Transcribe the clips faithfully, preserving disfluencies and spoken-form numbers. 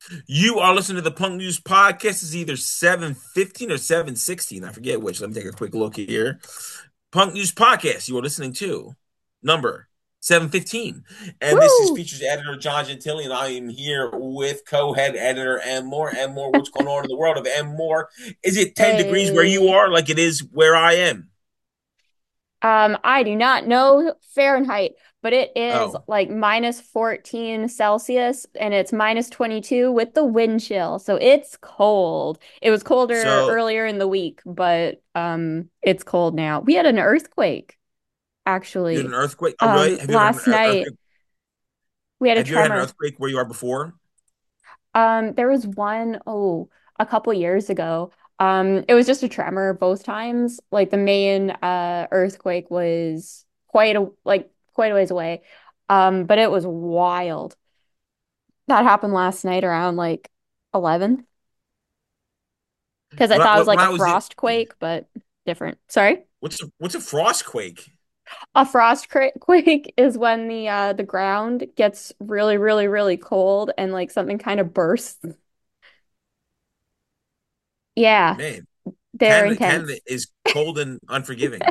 You are listening to the Punk News Podcast. It's either seven fifteen or seven sixteen. I forget which. Let me take a quick look here. Punk News Podcast. You are listening to number seven fifteen. And this is Woo! features editor John Gentili, and I am here with co-head editor M. Moore. M. Moore, what's going on in the world of M. Moore? Is it ten degrees where you Hey, are like it is where I am? um, I do not know Fahrenheit, but it is Oh, like minus fourteen Celsius and it's minus twenty-two with the wind chill. So it's cold. It was colder so earlier in the week, but um, it's cold now. We had an earthquake you had an actually. earthquake? Oh, really? Um, Have you ever had an last night earthquake? we had a Have you ever had an tremor. earthquake where you are before? Um, there was one, oh, a couple years ago. Um, it was just a tremor both times. Like the main uh earthquake was quite a like quite a ways away. Um, but it was wild. That happened last night around like eleven because I When I, thought it was when like a I was in, frost quake, but different. Sorry. what's a, what's a frost quake? A frost cra- quake is when the uh the ground gets really, really, really cold and like something kind of bursts. Yeah, Man, they're Canada Canada intense. is cold and unforgiving.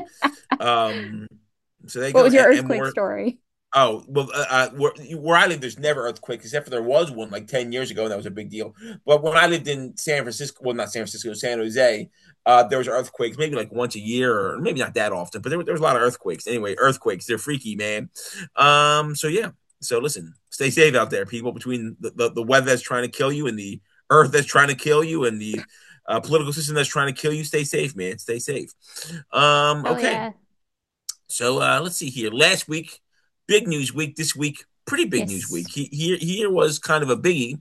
Um, so there you What go. was your And, and earthquake more. story? Oh well, uh, uh, where, where I live, there's never earthquakes, except for there was one like ten years ago, and that was a big deal. But when I lived in San Francisco, well, not San Francisco, San Jose, uh, there was earthquakes maybe like once a year, or maybe not that often, but there, there was a lot of earthquakes. Anyway, earthquakes, they're freaky, man. Um, so yeah. So listen, stay safe out there, people. Between the, the, the weather that's trying to kill you and the earth that's trying to kill you and the uh, political system that's trying to kill you, stay safe, man. Stay safe. Um, Oh okay. yeah. So uh, let's see here. Last week, big news week. This week, pretty big news Yes. week. He, here, here was kind of a biggie.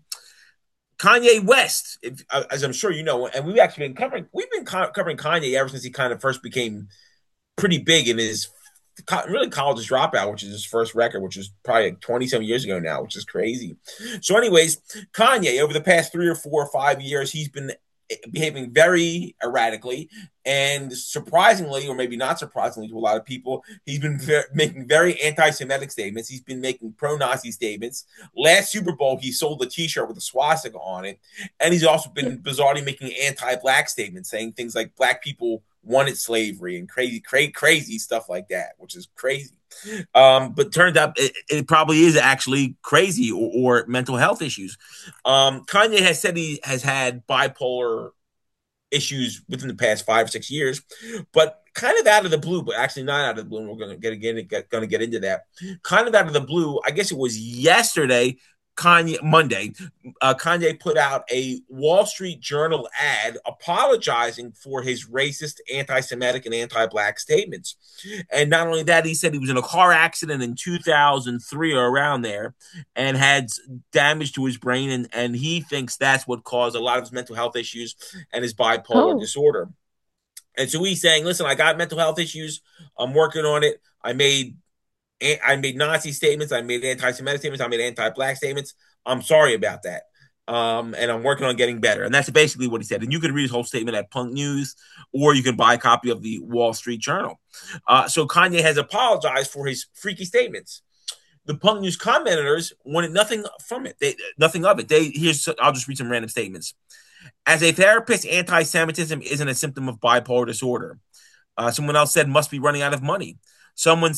Kanye West, if, uh, as I'm sure you know, and we've actually been covering. We've been co- covering Kanye ever since he kind of first became pretty big in his really college dropout, which is his first record, which is probably twenty some years ago now, which is crazy. So, anyways, Kanye over the past three or four or five years, he's been behaving very erratically and surprisingly, or maybe not surprisingly to a lot of people, he's been ver- making very anti-Semitic statements. He's been making pro-Nazi statements. Last Super Bowl, he sold a T-shirt with a swastika on it, and he's also been bizarrely making anti-black statements, saying things like "black people wanted slavery" and crazy, crazy, crazy stuff like that, which is crazy. Um, but turns out it, it probably is actually crazy or, or mental health issues. Um, Kanye has said he has had bipolar issues within the past five or six years, but kind of out of the blue, but actually not out of the blue. And we're going to get again, get, going to get into that. Kind of out of the blue, I guess it was yesterday. Kanye Monday, uh, Kanye put out a Wall Street Journal ad apologizing for his racist, anti-Semitic, and anti-black statements. And not only that, he said he was in a car accident in two thousand three or around there, and had damage to his brain, and, and he thinks that's what caused a lot of his mental health issues and his bipolar Oh. disorder. And so he's saying, "Listen, I got mental health issues. I'm working on it. I made I made Nazi statements. I made anti-Semitic statements. I made anti-black statements. I'm sorry about that." Um, and I'm working on getting better. And that's basically what he said. And you can read his whole statement at Punk News, or you can buy a copy of the Wall Street Journal. Uh, so Kanye has apologized for his freaky statements. The Punk News commenters wanted nothing from it. They nothing of it. They here's I'll just read some random statements. As a therapist, anti-Semitism isn't a symptom of bipolar disorder. Uh, someone else said must be running out of money. Someone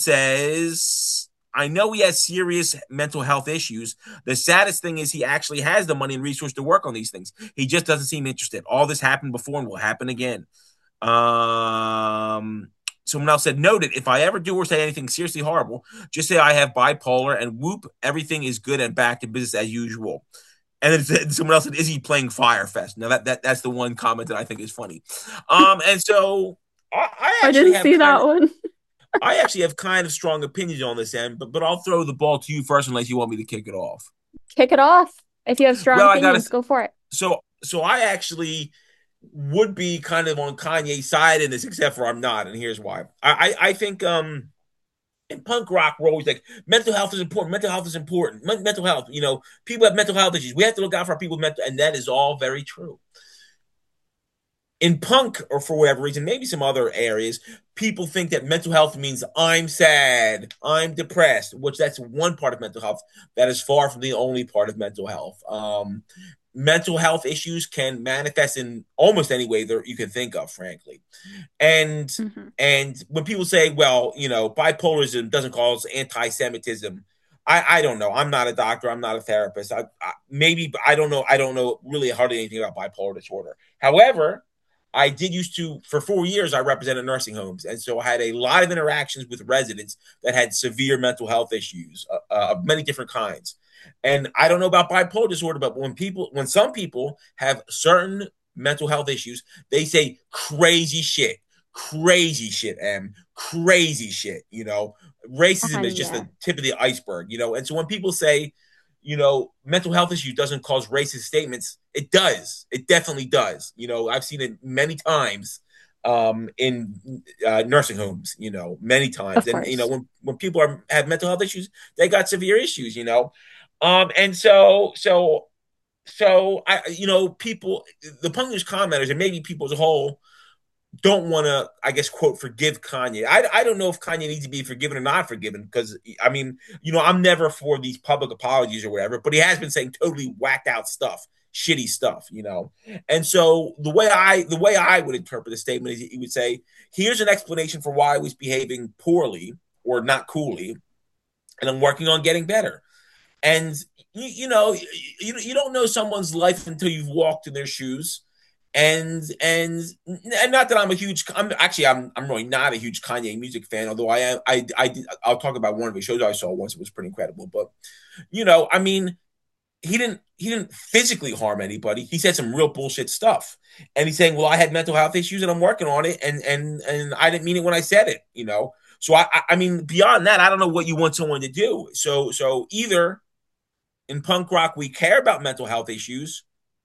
says, I know he has serious mental health issues. The saddest thing is he actually has the money and resource to work on these things. He just doesn't seem interested. All this happened before and will happen again. Um, someone else said, noted, if I ever do or say anything seriously horrible, just say I have bipolar and whoop, everything is good and back to business as usual. And then someone else said, "Is he playing Firefest?" Now that, that that's the one comment that I think is funny. Um, and so I, I I actually didn't have see kind that of one. I actually have kind of strong opinions on this end, but but I'll throw the ball to you first unless you want me to kick it off. Kick it off. If you have strong Well, I got opinions, to go for it. so so I actually would be kind of on Kanye's side in this, except for I'm not, and here's why. I I, I think um in punk rock, we're always like, mental health is important. Mental health is important. Men- mental health, you know, people have mental health issues. We have to look out for our people with mental, and that is all very true. In punk, or for whatever reason, maybe some other areas, people think that mental health means I'm sad, I'm depressed, which that's one part of mental health. That is far from the only part of mental health. Um, mental health issues can manifest in almost any way that you can think of, frankly. And Hmm. and when people say, well, you know, bipolarism doesn't cause anti-Semitism, I, I don't know. I'm not a doctor. I'm not a therapist. I, I, maybe I don't know. I don't know really hardly anything about bipolar disorder. However, I did used to for four years. I represented nursing homes, and so I had a lot of interactions with residents that had severe mental health issues uh, uh, of many different kinds. And I don't know about bipolar disorder, but when people, when some people have certain mental health issues, they say crazy shit, crazy shit, and crazy shit. You know, racism Um, is just yeah, the tip of the iceberg. You know, and so when people say, you know, mental health issues doesn't cause racist statements, it does. It definitely does. You know, I've seen it many times um, in uh, nursing homes. You know, many times, of and you know, course. when when people are have mental health issues, they got severe issues. You know, um, and so so so I, you know, people, the punkish commenters, and maybe people as a whole, don't want to, I guess, quote, forgive Kanye. I, I don't know if Kanye needs to be forgiven or not forgiven because, I mean, you know, I'm never for these public apologies or whatever, but he has been saying totally whacked out stuff, shitty stuff, you know. And so the way I the way I would interpret the statement is he would say, here's an explanation for why I was behaving poorly or not coolly, and I'm working on getting better. And you, you know, you, you don't know someone's life until you've walked in their shoes. And and and not that I'm a huge, I'm actually I'm I'm really not a huge Kanye music fan, although I am I I I'll talk about one of his shows I saw once. It was pretty incredible. But you know, I mean, he didn't he didn't physically harm anybody. He said some real bullshit stuff. And he's saying, well, I had mental health issues and I'm working on it, and and and I didn't mean it when I said it, you know. So I I mean, beyond that, I don't know what you want someone to do. So so either in punk rock we care about mental health issues,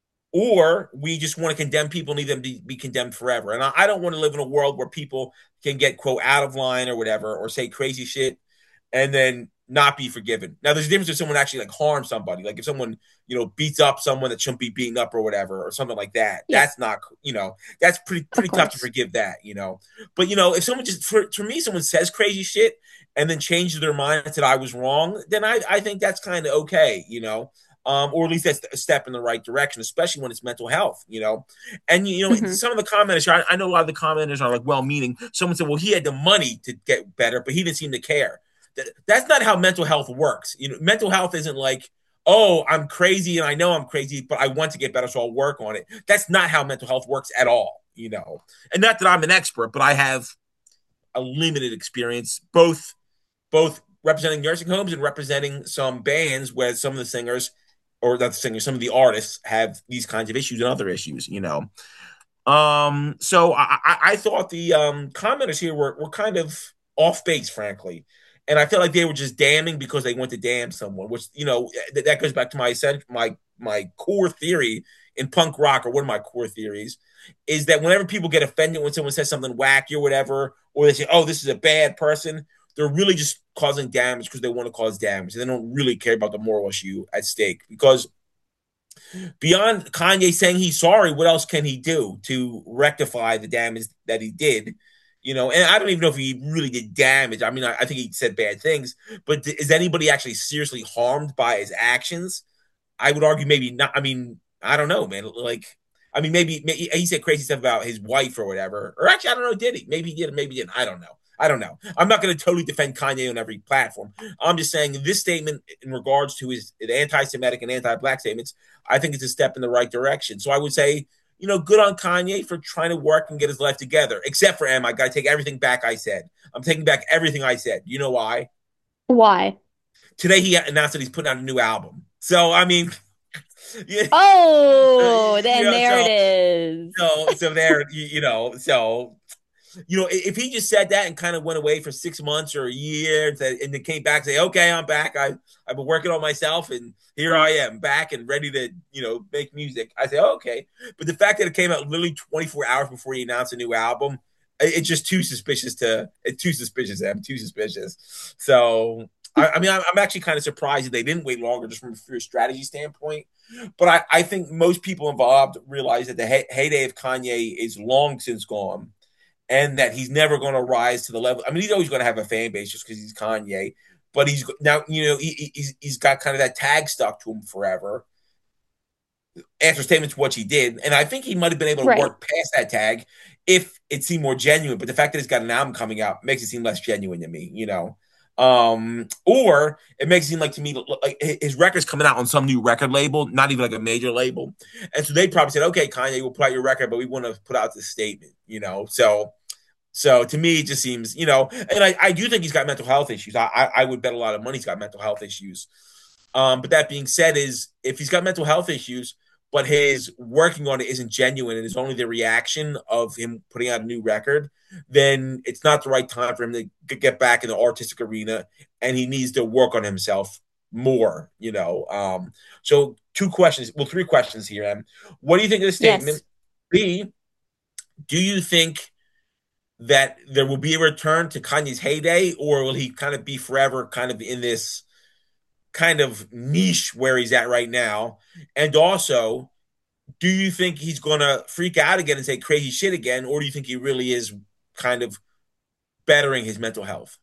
or we just want to condemn people, need them to be condemned forever. And I, I don't want to live in a world where people can get, quote, out of line or whatever, or say crazy shit and then not be forgiven. Now, there's a difference if someone actually like harms somebody, like if someone, you know, beats up someone that shouldn't be beaten up or whatever, or something like that. Yeah, That's not, you know, that's pretty of pretty tough to course. forgive that, you know. But you know, if someone just for, for me, someone says crazy shit and then changes their mind that I was wrong, then I I think that's kind of okay, you know. Um, or at least that's a step in the right direction, especially when it's mental health, you know. And you know, Hmm. some of the commenters, I, I know a lot of the commenters are like well-meaning. Someone said, "Well, he had the money to get better, but he didn't seem to care." That, that's not how mental health works. You know, mental health isn't like, "Oh, I'm crazy and I know I'm crazy, but I want to get better, so I'll work on it." That's not how mental health works at all, you know. And not that I'm an expert, but I have a limited experience, both both representing nursing homes and representing some bands where some of the singers, or not the singers, some of the artists have these kinds of issues and other issues, you know. Um, so I, I, I thought the um, commenters here were, were kind of off base, frankly. And I felt like they were just damning because they want to damn someone, which, you know, th- that goes back to my my my core theory in punk rock, or one of my core theories, is that whenever people get offended when someone says something wacky or whatever, or they say, oh, this is a bad person, they're really just causing damage because they want to cause damage. They don't really care about the moral issue at stake. Because beyond Kanye saying he's sorry, what else can he do to rectify the damage that he did? You know, and I don't even know if he really did damage. I mean, I, I think he said bad things, but is anybody actually seriously harmed by his actions? I would argue maybe not. I mean, I don't know, man. Like, I mean, maybe, maybe he said crazy stuff about his wife or whatever. Or actually, I don't know. Did he? Maybe he did. Maybe he didn't. I don't know. I don't know. I'm not going to totally defend Kanye on every platform. I'm just saying this statement in regards to his anti-Semitic and anti-black statements, I think it's a step in the right direction. So I would say, you know, good on Kanye for trying to work and get his life together. Except for M, I got to take everything back I said. I'm taking back everything I said. You know why? Why? Today he announced that he's putting out a new album. So I mean, yeah, so, Oh, you then know, there so it is. so so there, you, you know, so you know, if he just said that and kind of went away for six months or a year, and, said, and then came back, and say, okay, I'm back. I I've been working on myself, and here I am back and ready to, you know, make music. I say, oh, okay, but the fact that it came out literally twenty-four hours before he announced a new album, it, it's just too suspicious. To it's too suspicious. I'm too suspicious. So. I, I mean, I'm, I'm actually kind of surprised that they didn't wait longer, just from a pure strategy standpoint. But I, I think most people involved realize that the hey, heyday of Kanye is long since gone, and that he's never going to rise to the level. I mean, he's always going to have a fan base just because he's Kanye, but he's now, you know, he, he's he's got kind of that tag stuck to him forever. After statements what he did, and I think he might have been able to Right. work past that tag if it seemed more genuine. But the fact that he's got an album coming out makes it seem less genuine to me, you know. Um, or it makes it seem like to me like his record's coming out on some new record label, not even like a major label, and so they probably said, "Okay, Kanye, we'll put out your record, but we want to put out this statement," you know. So, so to me, it just seems, you know, and I, I do think he's got mental health issues. I, I I would bet a lot of money he's got mental health issues. Um, but that being said, is if he's got mental health issues, but his working on it isn't genuine and it's only the reaction of him putting out a new record, then it's not the right time for him to get back in the artistic arena, and he needs to work on himself more. You know. Um, so two questions, well, three questions here. Em. What do you think of the Yes. statement? B, do you think that there will be a return to Kanye's heyday, or will he kind of be forever kind of in this kind of niche where he's at right now? And also, do you think he's going to freak out again and say crazy shit again, or do you think he really is kind of bettering his mental health?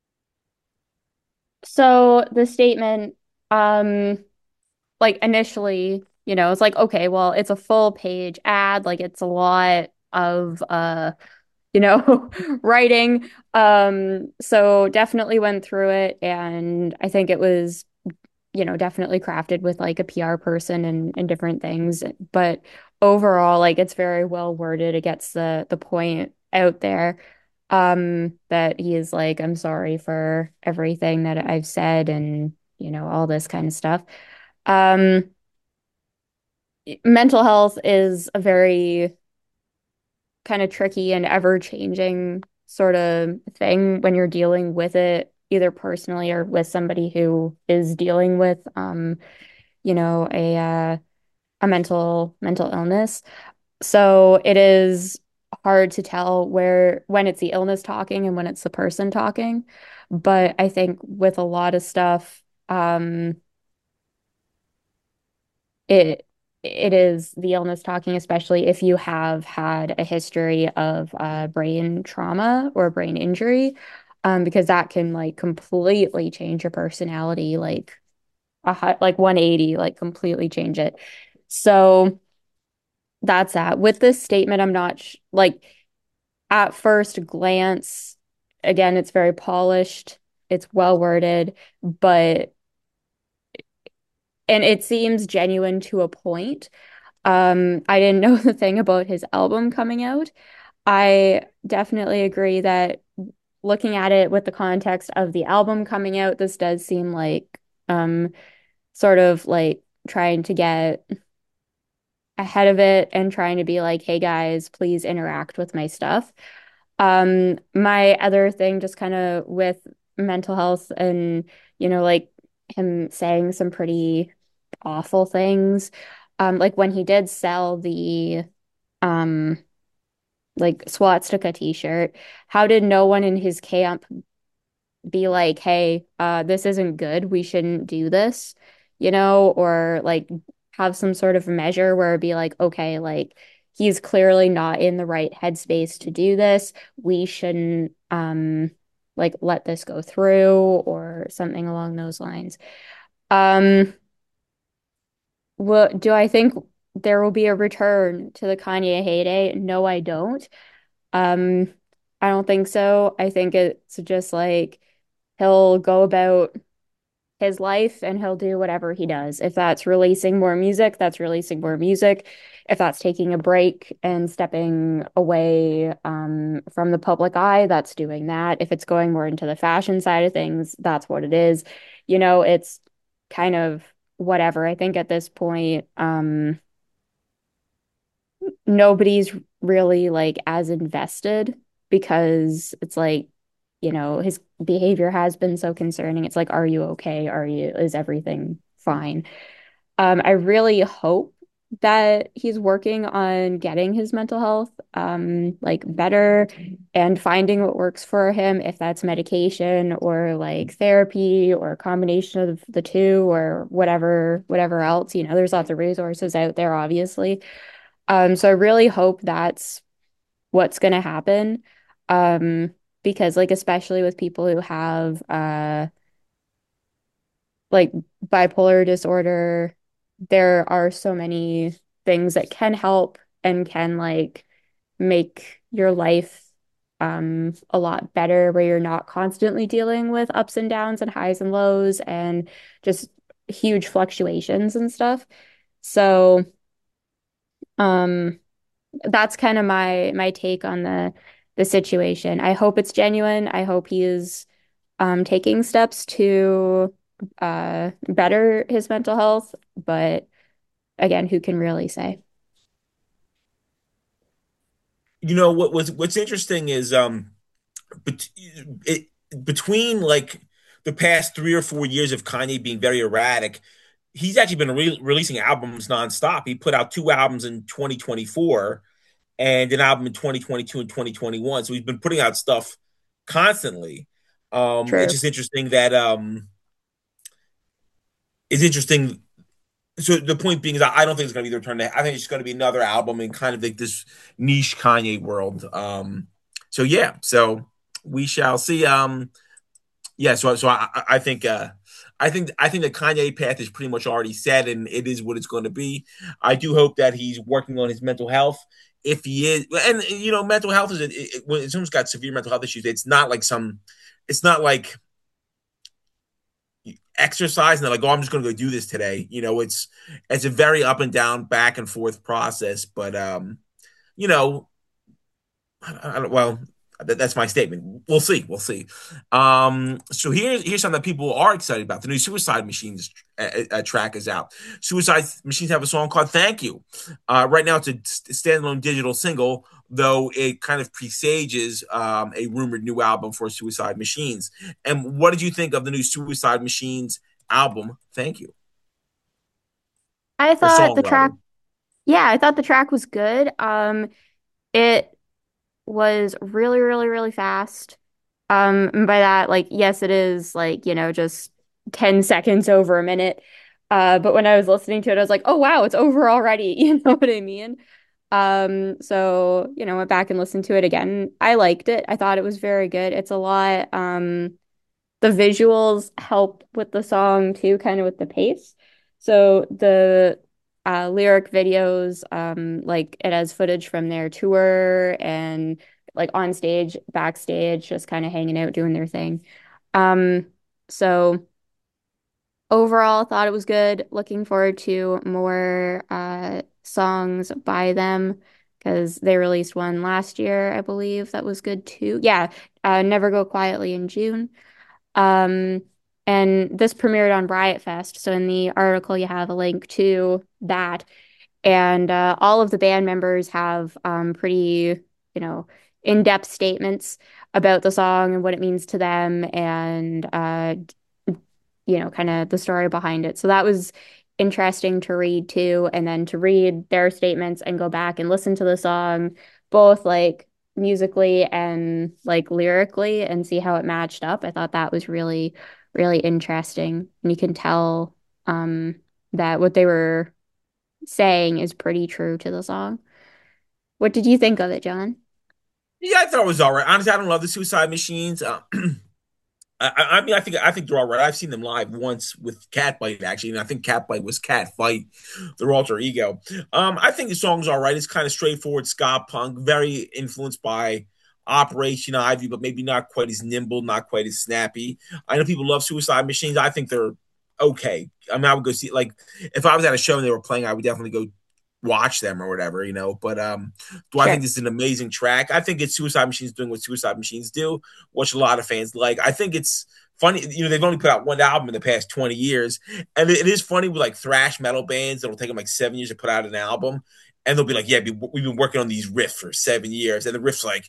So the statement, um, like initially, you know, it's like, okay, well, it's a full page ad, like it's a lot of uh, you know, writing. Um, so definitely went through it, and I think it was, you know, definitely crafted with like a P R person and and different things. But overall, like it's very well worded. It gets the the point out there. Um, that he is like, I'm sorry for everything that I've said and, you know, all this kind of stuff. Um, mental health is a very kind of tricky and ever-changing sort of thing when you're dealing with it, either personally or with somebody who is dealing with, um, you know, a uh, a mental mental illness. So it is hard to tell where when it's the illness talking and when it's the person talking. But I think with a lot of stuff, um, it it is the illness talking, especially if you have had a history of uh, brain trauma or brain injury, um, because that can like completely change your personality, like a hu- like one eighty, like completely change it. So that's that. With this statement, I'm not sh like at first glance, again, it's very polished, it's well worded, but and it seems genuine to a point. Um, I didn't know the thing about his album coming out. I definitely agree that looking at it with the context of the album coming out, this does seem like um sort of like trying to get ahead of it and trying to be like, hey guys, please interact with my stuff. Um, my other thing, just kind of with mental health and, you know, like him saying some pretty awful things. Um, like when he did sell the um like swastika t-shirt, how did no one in his camp be like, hey, uh, this isn't good. We shouldn't do this, you know, or like have some sort of measure where it'd be like, okay, like he's clearly not in the right headspace to do this. We shouldn't um like let this go through or something along those lines. Um, what do I think there will be a return to the Kanye heyday? No, I don't. Um, I don't think so. I think it's just like he'll go about his life and he'll do whatever he does. If that's releasing more music, that's releasing more music. If that's taking a break and stepping away um, from the public eye, that's doing that. If it's going more into the fashion side of things, that's what it is. You know, it's kind of whatever. I think at this point, um, nobody's really like as invested because it's like, you know, his behavior has been so concerning. It's like, are you okay? Are you, is everything fine? Um, I really hope that he's working on getting his mental health um like better and finding what works for him, if that's medication or like therapy or a combination of the two or whatever whatever else. You know, there's lots of resources out there, obviously. Um, so I really hope that's what's going to happen. Um, because like especially with people who have uh like bipolar disorder, there are so many things that can help and can like make your life um a lot better where you're not constantly dealing with ups and downs and highs and lows and just huge fluctuations and stuff. So, um that's kind of my my take on the the situation. I hope it's genuine. I hope he is um taking steps to uh better his mental health, but again, who can really say? You know what was what's interesting is um bet it, between like the past three or four years of Kanye being very erratic, he's actually been re releasing albums nonstop. He put out two albums in twenty twenty-four and an album in twenty twenty-two and twenty twenty-one. So he's been putting out stuff constantly. Um, it's True. just interesting that um, it's interesting. So the point being is, I don't think it's going to be the return. To, I think it's going to be another album in kind of like this niche Kanye world. Um, so yeah, so we shall see. Um, yeah, so so I, I think uh, I think I think the Kanye path is pretty much already set, and it is what it's going to be. I do hope that he's working on his mental health. If he is, and you know, mental health is it, it, when someone's got severe mental health issues, it's not like some, it's not like exercise and they're like, oh, I'm just going to go do this today. You know, it's it's a very up and down, back and forth process. But um, you know, I, I don't, well, that, that's my statement. We'll see. We'll see. Um, so here's here's something that people are excited about. The new Suicide Machines uh, uh, track is out. Suicide Machines have a song called "Thank You." Uh, right now, it's a standalone digital single, though it kind of presages um, a rumored new album for Suicide Machines. And what did you think of the new Suicide Machines album? Thank you, I or thought song the track, rather. yeah, I thought the track was good. Um, it was really, really, really fast. Um, and by that, like, yes, it is like, you know, just ten seconds over a minute. Uh, but when I was listening to it, I was like, oh wow, it's over already. You know what I mean? Um, so, you know, went back and listened to it again. I liked it. I thought it was very good. It's a lot, um, the visuals help with the song too, kind of with the pace. So the uh, lyric videos, um, like it has footage from their tour and like on stage, backstage, just kind of hanging out, doing their thing. Um, so overall, thought it was good. Looking forward to more uh, songs by them because they released one last year, I believe. That was good too. Yeah, uh, Never Go Quietly in June. Um, and this premiered on Riot Fest. So in the article, you have a link to that. And uh, all of the band members have um, pretty, you know, in-depth statements about the song and what it means to them and, uh, you know, kind of the story behind it. So that was interesting to read too. And then to read their statements and go back and listen to the song, both like musically and like lyrically and see how it matched up. I thought that was really, really interesting. And you can tell um, that what they were saying is pretty true to the song. What did you think of it, John? Yeah, I thought it was all right. Honestly, I don't love the Suicide Machines. Uh, I, I mean, I think I think they're all right. I've seen them live once with Catbite actually, and I think Catbite was Cat Fight, their alter ego. Um, I think the song's all right. It's kind of straightforward ska punk, very influenced by Operation Ivy, but maybe not quite as nimble, not quite as snappy. I know people love Suicide Machines. I think they're okay. I mean, I would go see like if I was at a show and they were playing, I would definitely go watch them or whatever, you know. But um, do I think Sure. this is an amazing track? I think it's Suicide Machines doing what Suicide Machines do, which a lot of fans like. I think it's funny, you know, they've only put out one album in the past twenty years. And it, it is funny with like thrash metal bands that'll take them like seven years to put out an album. And they'll be like, yeah, we've been working on these riffs for seven years. And the riff's like,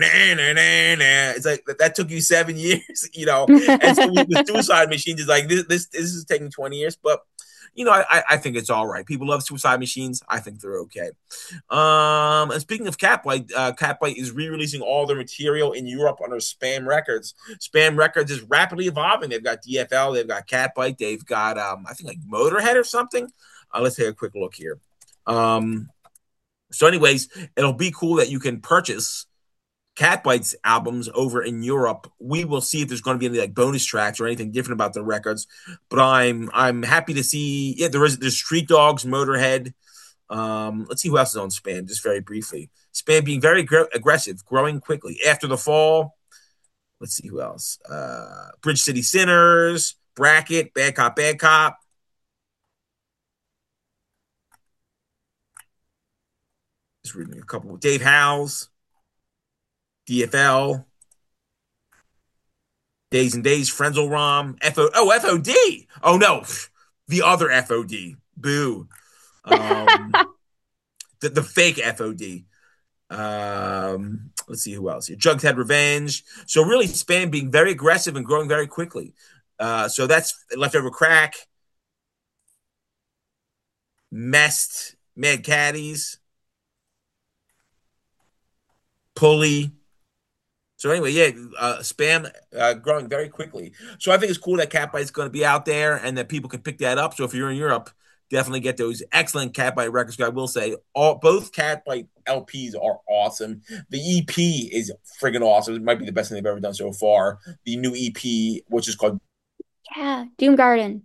it's like, that took you seven years, you know? And so with, with Suicide Machines, it's like, this, this, this is taking twenty years. But you know, I, I think it's all right. People love Suicide Machines. I think they're okay. Um, and speaking of Catbite, uh, Catbite is re-releasing all their material in Europe under Spam Records. Spam Records is rapidly evolving. They've got D F L, they've got Catbite, they've got um, I think like Motorhead or something. Uh, let's take a quick look here. Um, so, anyways, it'll be cool that you can purchase Catbite's albums over in Europe. We will see if there's going to be any like bonus tracks or anything different about the records. But I'm I'm happy to see. Yeah, there is there's Street Dogs, Motorhead. Um, let's see who else is on Span. Just very briefly, Span being very gr- aggressive, growing quickly after the fall. Let's see who else. Uh, Bridge City Sinners, Bracket, Bad Cop, Bad Cop. Just reading a couple. Dave Howells, D F L, Days and Days, Frenzel Rom, F O. Oh, F O D. Oh no, the other F O D. Boo. Um, the, the fake F O D. Um, let's see who else here. Jughead Revenge. So really, Span being very aggressive and growing very quickly. Uh, so that's Leftover Crack, Messed, Mad Caddies, Pulley. So anyway, yeah, uh, Spam uh, growing very quickly. So I think it's cool that Catbite's going to be out there and that people can pick that up. So if you're in Europe, definitely get those excellent Catbite records. I will say, all both Catbite L Ps are awesome. The E P is friggin' awesome. It might be the best thing they've ever done so far. The new E P, which is called Yeah, Doom Garden.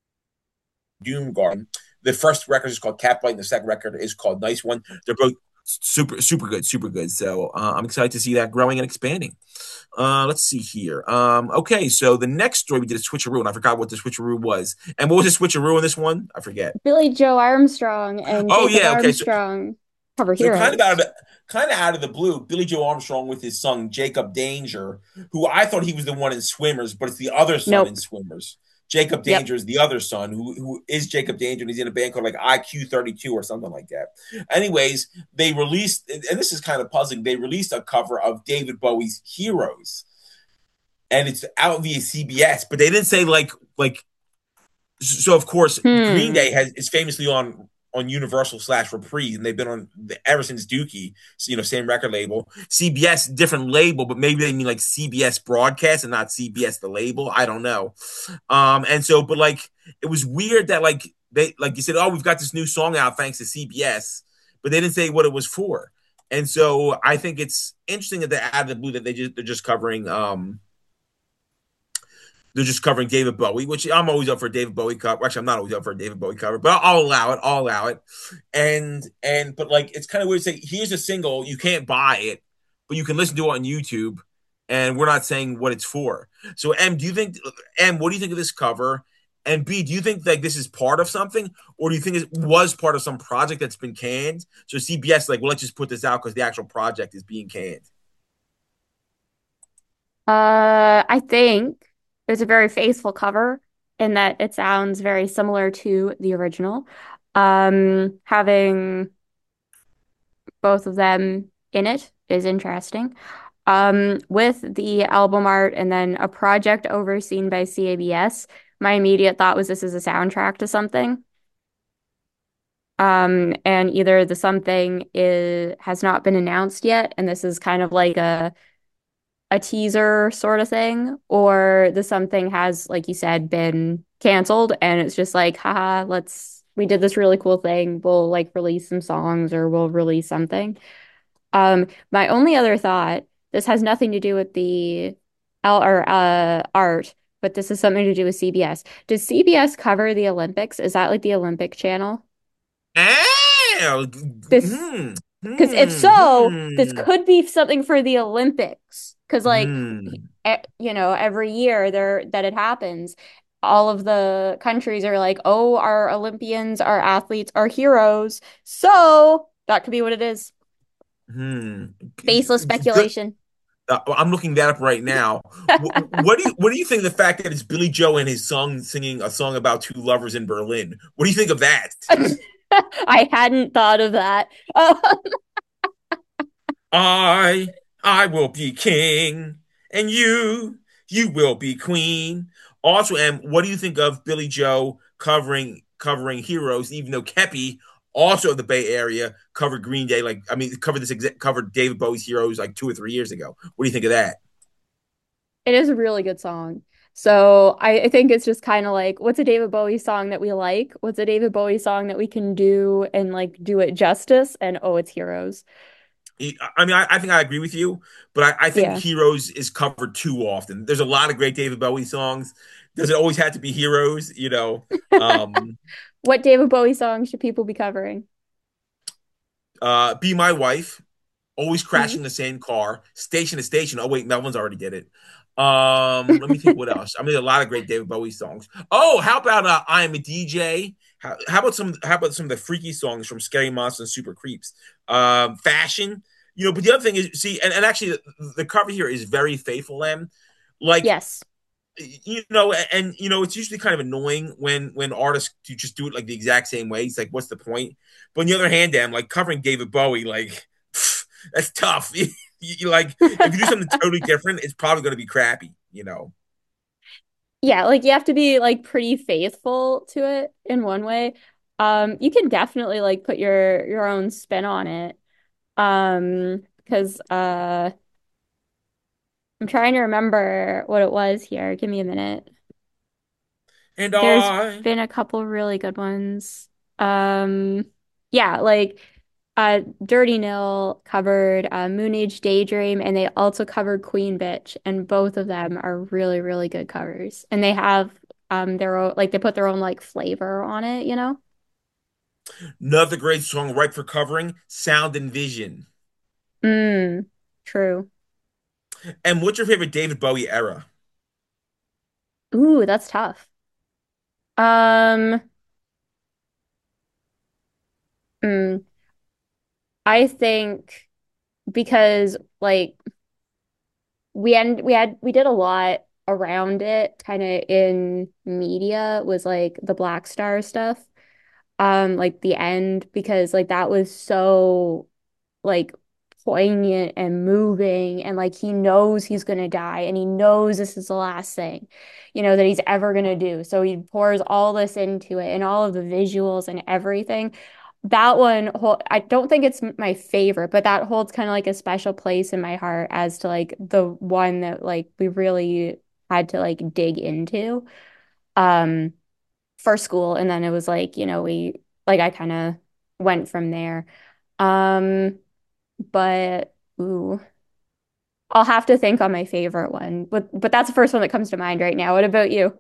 Doom Garden. The first record is called Catbite, and the second record is called Nice One. They're both super, super good, super good. So uh, I'm excited to see that growing and expanding. Uh, let's see here. Um, okay, so the next story we did a switcheroo, and I forgot what the switcheroo was. And what was the switcheroo in this one? I forget. Billy Joe Armstrong and Oh Jacob yeah, okay. So Armstrong cover so kind of out of Heroes. the kind of out of the blue, Billy Joe Armstrong with his son Jacob Danger, who I thought he was the one in Swimmers, but it's the other son in Nope. Swimmers. Jacob Yep. Danger is the other son who who is Jacob Danger, and he's in a band called like I Q thirty-two or something like that. Anyways, they released, and this is kind of puzzling. They released a cover of David Bowie's Heroes, and it's out via C B S, but they didn't say like like so of course Green Hmm. Day has is famously on on Universal slash Reprise, and they've been on the, ever since Dookie. So, you know, same record label. C B S different label, but maybe they mean like C B S broadcast and not C B S the label. I don't know. Um, and so, but like it was weird that like they like you said, oh, we've got this new song out thanks to C B S, but they didn't say what it was for. And so I think it's interesting that they're out of the blue that they just they're just covering um they're just covering David Bowie, which I'm always up for a David Bowie cover. Actually, I'm not always up for a David Bowie cover, but I'll allow it. I'll allow it. And and but like it's kind of weird to say here's a single, you can't buy it, but you can listen to it on YouTube, and we're not saying what it's for. So M, do you think M, what do you think of this cover? And B, do you think like this is part of something, or do you think it was part of some project that's been canned? So C B S like, well, let's just put this out because the actual project is being canned. Uh, I think it's a very faithful cover in that it sounds very similar to the original. Um, having both of them in it is interesting. Um, with the album art and then a project overseen by C A B S, my immediate thought was this is a soundtrack to something. Um, and either the something is has not been announced yet, and this is kind of like a a teaser sort of thing, or the something has, like you said, been canceled, and it's just like, haha, let's we did this really cool thing. We'll like release some songs or we'll release something. Um, my only other thought, this has nothing to do with the L or uh art, but this is something to do with C B S. Does C B S cover the Olympics? Is that like the Olympic channel? Ah, This hmm, Because if hmm, so, this hmm, could be something for the Olympics. Because like, hmm. e- you know, every year there that it happens, all of the countries are like, "Oh, our Olympians, our athletes, our heroes." So that could be what it is. Hmm. Baseless Good. speculation. Uh, I'm looking that up right now. What, what do you What do you think of the fact that it's Billy Joe and his son singing a song about two lovers in Berlin? What do you think of that? I hadn't thought of that. Oh, I I will be king, and you you will be queen. Also, and what do you think of Billy Joe covering covering Heroes, even though Kepi, also of the Bay Area, covered Green Day, like I mean, covered this exa- covered David Bowie's Heroes like two or three years ago. What do you think of that? it is a really good song. So I, I think it's just kind of like, what's a David Bowie song that we like? What's a David Bowie song that we can do and like do it justice? And oh, it's Heroes. I mean, I, I think I agree with you, but I, I think Yeah. Heroes is covered too often. There's a lot of great David Bowie songs. Does it always have to be Heroes? You know, um, What David Bowie song should people be covering? uh, Be My Wife, Always Mm. Crashing the Same Car, Station to Station. Oh wait, Melvin's already did it. Um, let me think what else. I mean, a lot of great David Bowie songs. Oh, how about uh, I Am a D J? How, how about some? How about some of the freaky songs from Scary Monsters and Super Creeps? Um, Fashion. You know, but the other thing is, see, and, and actually, the, the cover here is very faithful. Em, like Yes. you know, and you know, it's usually kind of annoying when when artists do just do it like the exact same way. It's like, what's the point? But on the other hand, damn, like covering David Bowie, like pff, that's tough. you, you like if you do something totally different, it's probably going to be crappy. You know. Yeah, like you have to be like pretty faithful to it in one way. Um, you can definitely like put your your own spin on it. Um, because uh I'm trying to remember what it was here. Give me a minute. And There's I been a couple really good ones. Um, yeah, like uh Dirty Nil covered uh Moon Age Daydream, and they also covered Queen Bitch, and both of them are really, really good covers. And they have um their own, like they put their own like flavor on it, you know? another great song right for covering Sound and Vision. Mm, true. And what's your favorite David Bowie era? Ooh, that's tough. Um, mm, I think because like we end we had we did a lot around it kind of in media was like the Black Star stuff, um like the end, because like that was so like poignant and moving, and like he knows he's gonna die and he knows this is the last thing, you know, that he's ever gonna do, so he pours all this into it and all of the visuals and everything. That one hol- I don't think it's my favorite, but that holds kind of like a special place in my heart as to like the one that like we really had to like dig into um for school, and then it was like, you know, we like I kind of went from there. um but ooh, I'll have to think on my favorite one. But but that's the first one that comes to mind right now. What about you?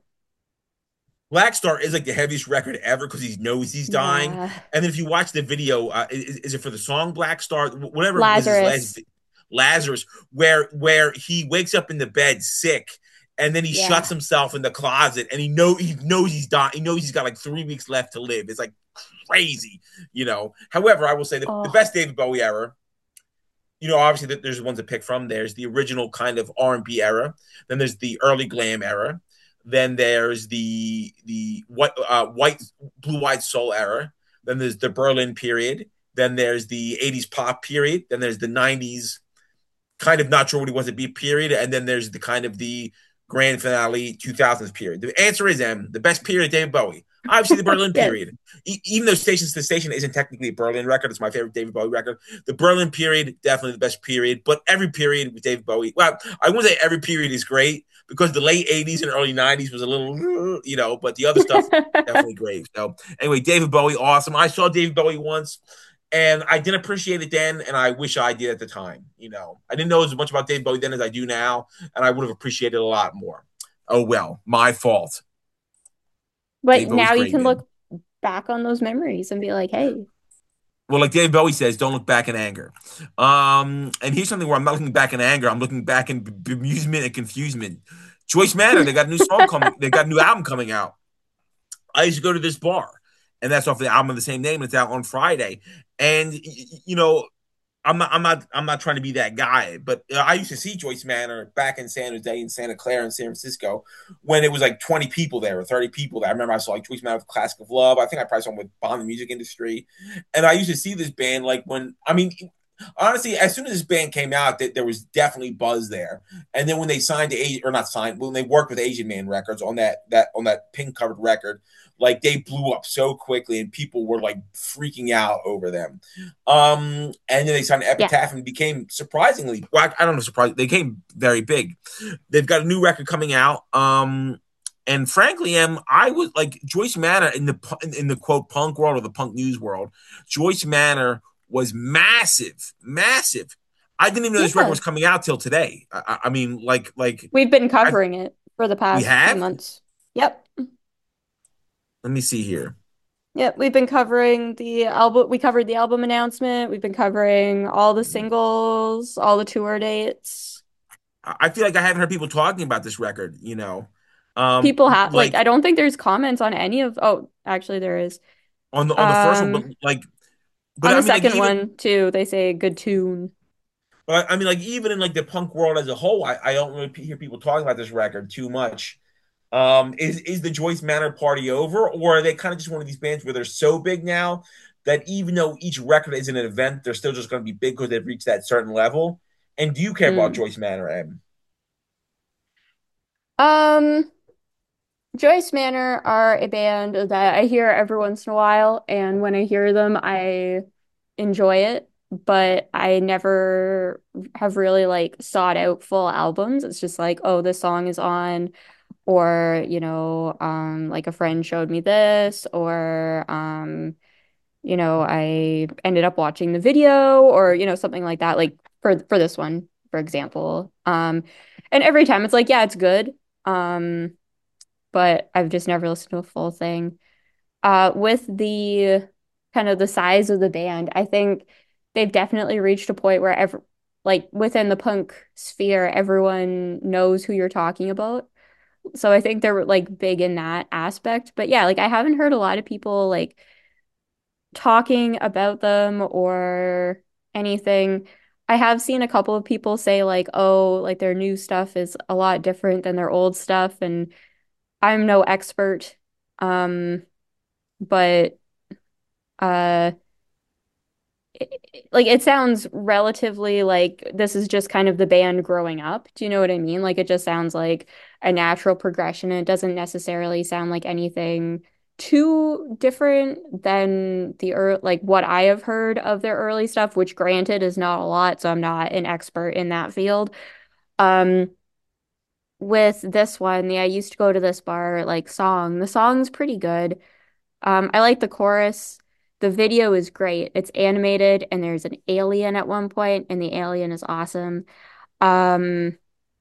Black Star is like the heaviest record ever because he knows he's dying. Yeah. And then if you watch the video, uh, is, is it for the song Black Star? Whatever was his last Lazarus. Lazarus, where where he wakes up in the bed sick, and then he shuts Yeah. himself in the closet, and he know he knows he's dying. He knows he's got like three weeks left to live. It's like crazy, you know. However, I will say the, the Oh, best David Bowie era, you know, obviously there's ones to pick from. There's the original kind of R and B era. Then there's the early glam era. Then there's the the what uh, white blue white soul era. Then there's the Berlin period. Then there's the eighties pop period. Then there's the nineties kind of not sure what he wants to be period. And then there's the kind of the grand finale two thousands period. The answer is M, the best period, David Bowie. Obviously, the Berlin yes. period. E- even though Stations to Station isn't technically a Berlin record, it's my favorite David Bowie record. The Berlin period, definitely the best period. But every period with David Bowie, well, I wouldn't say every period is great because the late eighties and early nineties was a little, you know, but the other stuff, definitely great. So, anyway, David Bowie, awesome. I saw David Bowie once and I didn't appreciate it then, and I wish I did at the time. You know, I didn't know as much about David Bowie then as I do now, and I would have appreciated it a lot more. Oh well, my fault. But David Bowie's now you great, can man. look back on those memories and be like, hey, Well, like David Bowie says, don't look back in anger. Um, and here's something where I'm not looking back in anger. I'm looking back in b- bemusement and confusement. Joyce Manor, they got a new song coming. They got a new album coming out. I used to go to this bar, and that's off the album of the same name. And it's out on Friday. And you know, I'm not, I'm not, I'm not trying to be that guy, but uh, I used to see Joyce Manor back in San Jose and Santa Clara and San Francisco when it was like twenty people there or thirty people there. I remember I saw like Joyce Manor with Classic of Love. I think I probably saw him with Bond the Music Industry, and I used to see this band like when I mean. Honestly, as soon as this band came out, that there was definitely buzz there. And then when they signed to Asian, or not signed, when they worked with Asian Man Records on that that on that pink covered record, like they blew up so quickly, and people were like freaking out over them. Um, and then they signed yeah, Epitaph and became surprisingly, well, I don't know, surprising. They came very big. They've got a new record coming out. Um, and frankly, Em, I was like Joyce Manor in the in the quote punk world or the punk news world. Joyce Manor was massive, massive. I didn't even know this record Yeah, was coming out till today. I, I mean, like, like we've been I, covering it for the we past few have. months. Yep. Let me see here. Yep, we've been covering the album. We covered the album announcement. We've been covering all the singles, all the tour dates. I feel like I haven't heard people talking about this record. You know, um, People have like like I don't think there's comments on any of oh, actually there is. on the on the first one, but Um like, but on I the mean, like second even, one too, they say good tune. but I mean, like even in like the punk world as a whole, I, I don't really hear people talking about this record too much. Um, is is the Joyce Manor party over, or are they kind of just one of these bands where they're so big now that even though each record is an event, they're still just going to be big because they've reached that certain level? And do you care about Mm. Joyce Manor, Em? Um Joyce Manor are a band that I hear every once in a while, and when I hear them, I enjoy it, but I never have really like sought out full albums. It's just like, oh, this song is on, or you know, um, like a friend showed me this, or um, you know, I ended up watching the video, or you know, something like that. Like for for this one, for example. Um, and every time it's like, yeah, it's good. Um, but I've just never listened to a full thing. Uh, with the kind of the size of the band, I think they've definitely reached a point where ever like within the punk sphere, everyone knows who you're talking about. So I think they're like big in that aspect. But yeah, like I haven't heard a lot of people like talking about them or anything. I have seen a couple of people say like, oh, like their new stuff is a lot different than their old stuff, and I'm no expert. Um, but uh it, like it sounds relatively like this is just kind of the band growing up. Do you know what I mean? Like it just sounds like a natural progression. And it doesn't necessarily sound like anything too different than the ear like what I have heard of their early stuff, which granted is not a lot, so I'm not an expert in that field. Um, with this one, yeah, I used to go to this bar like song. The song's pretty good. Um, I like the chorus. The video is great. It's animated and there's an alien at one point, and the alien is awesome. Um,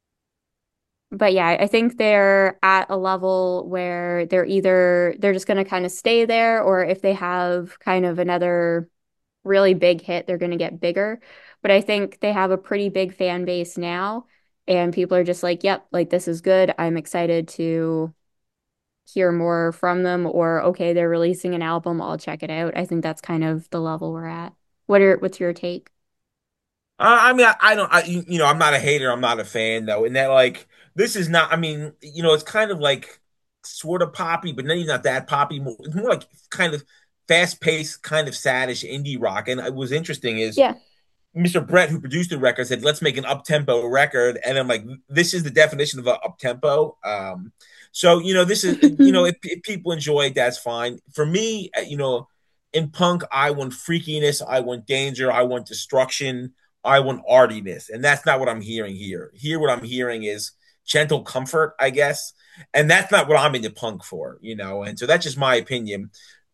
but yeah, I think they're at a level where they're either they're just going to kind of stay there, or if they have kind of another really big hit, they're going to get bigger. But I think they have a pretty big fan base now, and people are just like, "Yep, like this is good. I'm excited to hear more from them," or okay, they're releasing an album, I'll check it out. I think that's kind of the level we're at. What are what's your take? Uh, I mean, I, I don't, I, you you know, I'm not a hater. I'm not a fan though. And that, like, this is not. I mean, you know, it's kind of like sort of poppy, but then he's not that poppy. More- It's more like kind of fast paced, kind of saddish indie rock. And it was interesting is Yeah. mister Brett, who produced the record, said, "Let's make an up tempo record," and I'm like, "This is the definition of a up tempo." Um, so you know, this is you know, if, if people enjoy it, that's fine. For me, uh, you know, in punk, I want freakiness, I want danger, I want destruction, I want artiness, and that's not what I'm hearing here. Here, what I'm hearing is gentle comfort, I guess, and that's not what I'm into punk for, you know. And so that's just my opinion.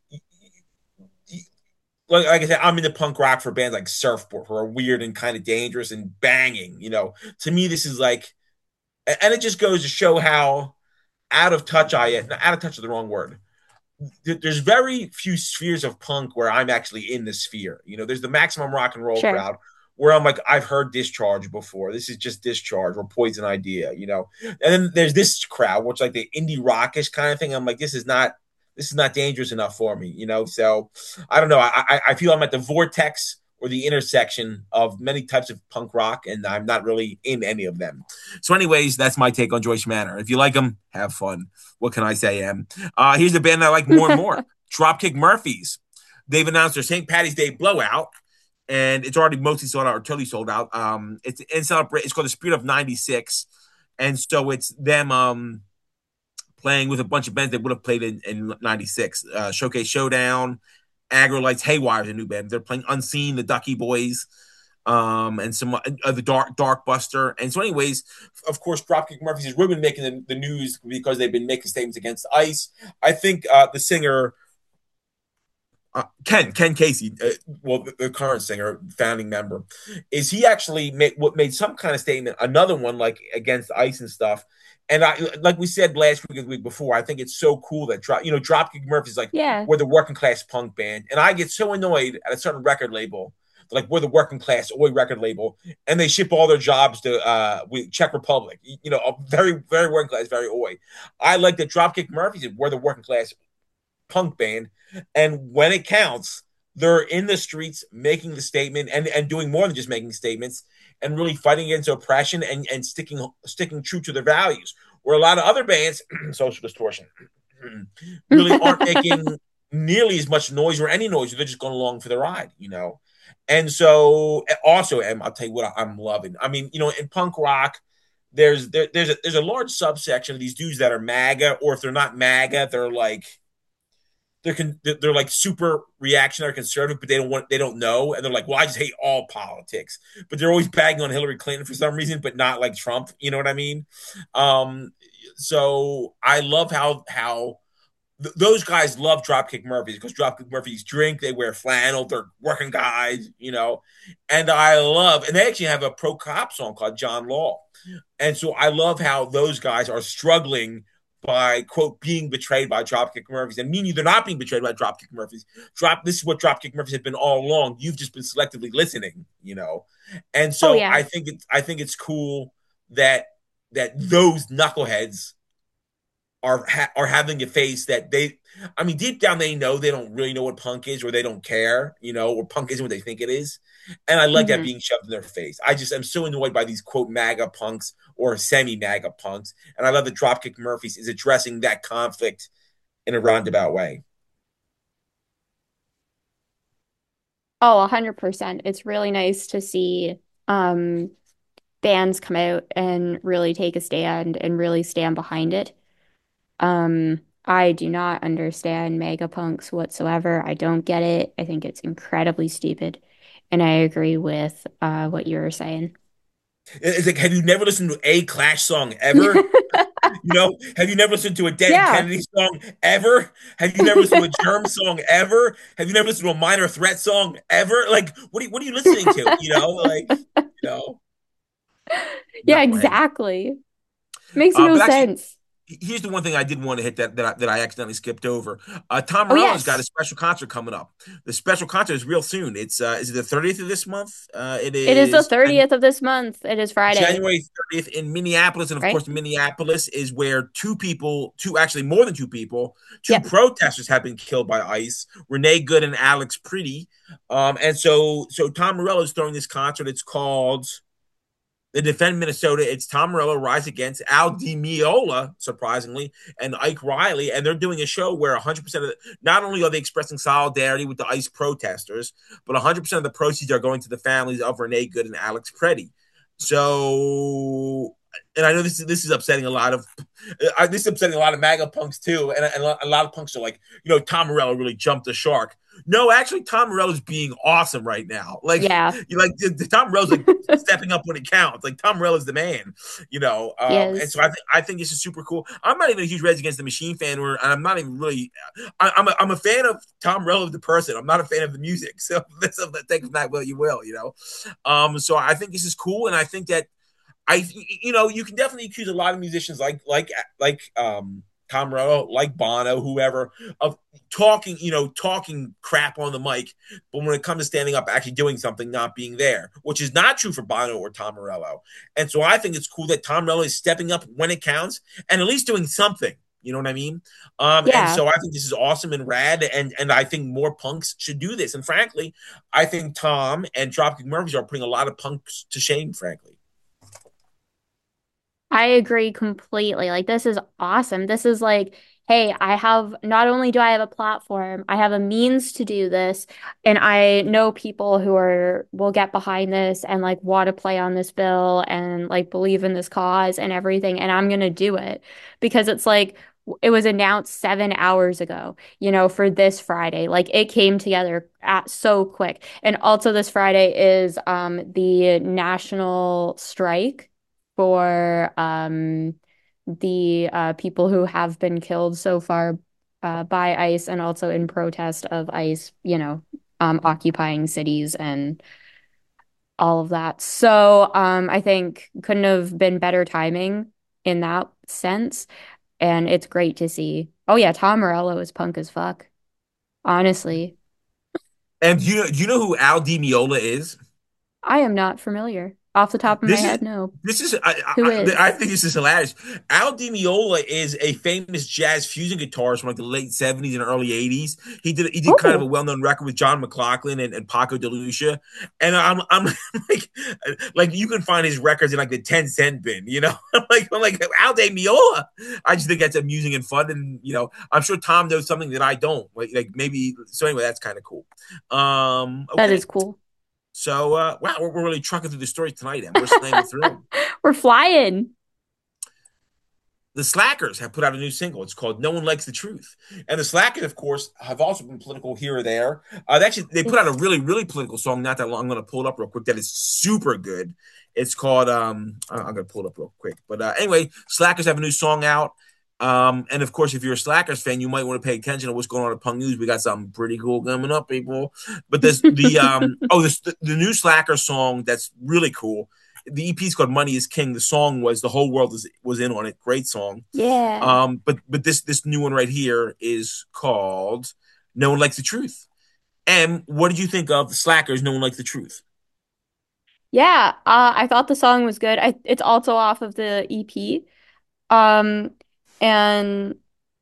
Like, like I said, I'm into punk rock for bands like Surfboard, who are weird and kind of dangerous and banging. You know, to me, this is like, and it just goes to show how out of touch I am. Out of touch is the wrong word. There's very few spheres of punk where I'm actually in the sphere. You know, there's the maximum rock and roll Sure. crowd where I'm like, I've heard Discharge before. This is just Discharge or Poison Idea, you know. And then there's this crowd, which like the indie rockish kind of thing. I'm like, this is not this is not dangerous enough for me, you know. So I don't know. I I feel I'm at the vortex or the intersection of many types of punk rock, and I'm not really in any of them. So, anyways, that's my take on Joyce Manor. If you like them, have fun. What can I say, Em? Uh, here's a band I like more and more. Dropkick Murphys. They've announced their Saint Patty's Day blowout, and it's already mostly sold out or totally sold out. Um, it's in celebrate. It's called the Spirit of 'ninety-six, and so it's them um playing with a bunch of bands that would have played in, in 'ninety-six. Uh, Showcase Showdown, Aggro Lights, Haywire is a new band. They're playing Unseen, the Ducky Boys, um, and some uh, the Dark Dark Buster. And so, anyways, of course, Dropkick Murphys has really been making the, the news because they've been making statements against ICE. I think uh, the singer Uh, Ken Ken Casey, uh, well, the, the current singer, founding member, is he actually made what made some kind of statement, another one like against ICE and stuff. And I, like we said last week or the week before, I think it's so cool that drop, you know, Dropkick Murphys like Yeah. we're the working class punk band, and I get so annoyed at a certain record label, like we're the working class oi record label, and they ship all their jobs to uh Czech Republic, you know, very very working class, very oi. I like that Dropkick Murphys, we're the working class punk band, and when it counts, they're in the streets making the statement and and doing more than just making statements and really fighting against oppression and and sticking sticking true to their values. Where a lot of other bands, Social Distortion, really aren't making nearly as much noise or any noise. They're just going along for the ride, you know. And so, also, Em, I'll tell you what I'm loving. I mean, you know, in punk rock, there's there, there's a, there's a large subsection of these dudes that are MAGA, or if they're not MAGA, they're like they're con- they're like super reactionary conservative, but they don't want they don't know, and they're like, well, I just hate all politics, but they're always bagging on Hillary Clinton for some reason, but not like Trump. You know what I mean? Um, so I love how how th- those guys love Dropkick Murphys because Dropkick Murphys drink, they wear flannel, they're working guys, you know, and I love, and they actually have a pro cop song called John Law, and so I love how those guys are struggling by quote being betrayed by Dropkick Murphys, and meaning they're not being betrayed by Dropkick Murphys. Drop this is what Dropkick Murphys have been all along. You've just been selectively listening, you know. And Oh so yeah. I think it's I think it's cool that that those knuckleheads are ha- are having a face that they I mean deep down they know they don't really know what punk is or they don't care, you know, or punk isn't what they think it is. And I like that Hmm. being shoved in their face. I just am so annoyed by these quote MAGA punks or semi MAGA punks. And I love that Dropkick Murphys is addressing that conflict in a roundabout way. Oh, one hundred percent. It's really nice to see um bands come out and really take a stand and really stand behind it. Um, I do not understand megapunks whatsoever. I don't get it. I think it's incredibly stupid. And I agree with uh what you were saying. It's like, have you never listened to a Clash song ever? You know, have you never listened to a Dead Yeah. Kennedy song ever? Have you never listened to a Germ song ever? Have you never listened to a Minor Threat song ever? Like, what are you, what are you listening to? You know, like, you know, Yeah, not right. exactly. Makes Uh, no but actually, sense. here's the one thing I did want to hit that that I, that I accidentally skipped over. Uh, Tom Oh, Morello's got a yes. special concert coming up. The special concert is real soon. It's uh, is it the thirtieth of this month? Uh, it It is the is thirtieth of this month. It is Friday, January thirtieth in Minneapolis. And of right? course, Minneapolis is where two people, two actually more than two people, two Yep. protesters have been killed by ICE, Renee Good and Alex Pretty. Um, and so, so Tom Morello is throwing this concert. It's called the Defend Minnesota. It's Tom Morello, Rise Against, Al Di Meola, surprisingly, and Ike Riley. And they're doing a show where one hundred percent of the, not only are they expressing solidarity with the ICE protesters, but one hundred percent of the proceeds are going to the families of Renee Good and Alex Preddy. So, and I know this is this is upsetting a lot of uh, this is upsetting a lot of MAGA punks too, and, and a lot of punks are like, you know, Tom Morello really jumped the shark. No, actually, Tom Morello's being awesome right now. Like, Yeah, you like the, the Tom Morello's like stepping up when it counts. Like Tom Morello's the man, you know. he Um, and is. so I think I think this is super cool. I'm not even a huge Rage Against the Machine fan, or and I'm not even really. I, I'm a, I'm a fan of Tom Morello the person. I'm not a fan of the music. So that's that take that will you will, you know. Um, so I think this is cool, and I think that I, you know, you can definitely accuse a lot of musicians like like like um Tom Morello, like Bono, whoever, of talking, you know, talking crap on the mic, but when it comes to standing up, actually doing something, not being there, which is not true for Bono or Tom Morello. And so I think it's cool that Tom Morello is stepping up when it counts and at least doing something. You know what I mean? Um, and Yeah. so I think this is awesome and rad, and and I think more punks should do this. And frankly, I think Tom and Dropkick Murphys are putting a lot of punks to shame. Frankly. I agree completely. Like, this is awesome. This is like, hey, I have not only do I have a platform, I have a means to do this, and I know people who are will get behind this and like want to play on this bill and like believe in this cause and everything, and I'm gonna do it because it's like it was announced seven hours ago, you know, for this Friday. Like it came together at so quick. And also this Friday is um the national strike for um, the uh, people who have been killed so far uh, by ICE and also in protest of ICE, you know, um, occupying cities and all of that. So um, I think couldn't have been better timing in that sense. And it's great to see. Oh yeah, Tom Morello is punk as fuck. Honestly, And do you do you know who Al Di Meola is? I am not familiar. Off the top of my This is head, no. this is I, Who I, I is? think this is hilarious. Al Di Meola is a famous jazz fusion guitarist from like the late seventies and early eighties. He did he did kind of a Oh, well known record with John McLaughlin and, and Paco de Lucia. And I'm I'm like like you can find his records in like the ten cent bin, you know. I'm like I'm like Al Di Meola. I just think that's amusing and fun, and you know I'm sure Tom knows something that I don't. Like like maybe so anyway that's kind of cool. Um, that okay. is cool. So, uh, wow, we're, we're really trucking through the story tonight, and we're slamming through them. We're flying. The Slackers have put out a new single. It's called "No One Likes the Truth," and the Slackers, of course, have also been political here or there. Uh, they actually, they put out a It's really, really political song not that long. I'm going to pull it up real quick. That is super good. It's called. Um, I'm going to pull it up real quick. But uh, anyway, Slackers have a new song out. Um, and of course, if you're a Slackers fan, you might want to pay attention to what's going on at Punk News. We got something pretty cool coming up, people. But this the um oh this the, the new Slackers song that's really cool. The E P is called "Money Is King." The song was "The Whole World is, was in on it." Great song. yeah. Um, but but this this new one right here is called "No One Likes the Truth." And what did you think of the Slackers? No One Likes the Truth. Yeah, uh, I thought the song was good. I it's also off of the E P. Um, and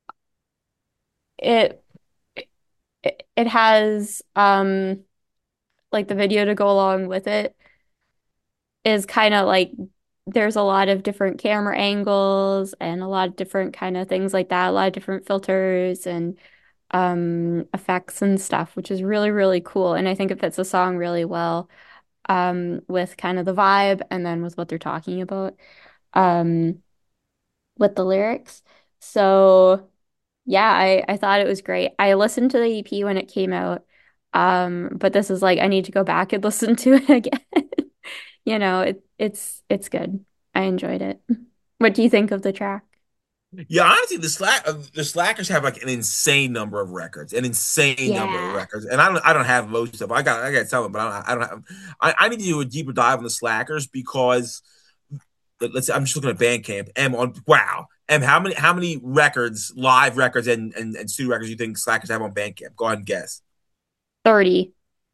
it it, it has um like the video to go along with it is kind of like there's a lot of different camera angles and a lot of different kind of things like that, a lot of different filters and um effects and stuff, which is really, really cool. And I think it fits the song really well um with kind of the vibe and then with what they're talking about um with the lyrics. So yeah, I I thought it was great. I listened to the E P when it came out. Um, but this is like I need to go back and listen to it again. You know, it it's it's good. I enjoyed it. What do you think of the track? Yeah, honestly, the slack uh, the Slackers have like an insane number of records, an insane number of Yeah. records, and I don't I don't have most of them. I got I got to tell them, but I don't I don't have. I, I need to do a deeper dive on the Slackers because let's. I'm just looking at Bandcamp. M on wow. M how many how many records, live records, and and, and studio records do you think Slackers have on Bandcamp? Go ahead and guess. thirty.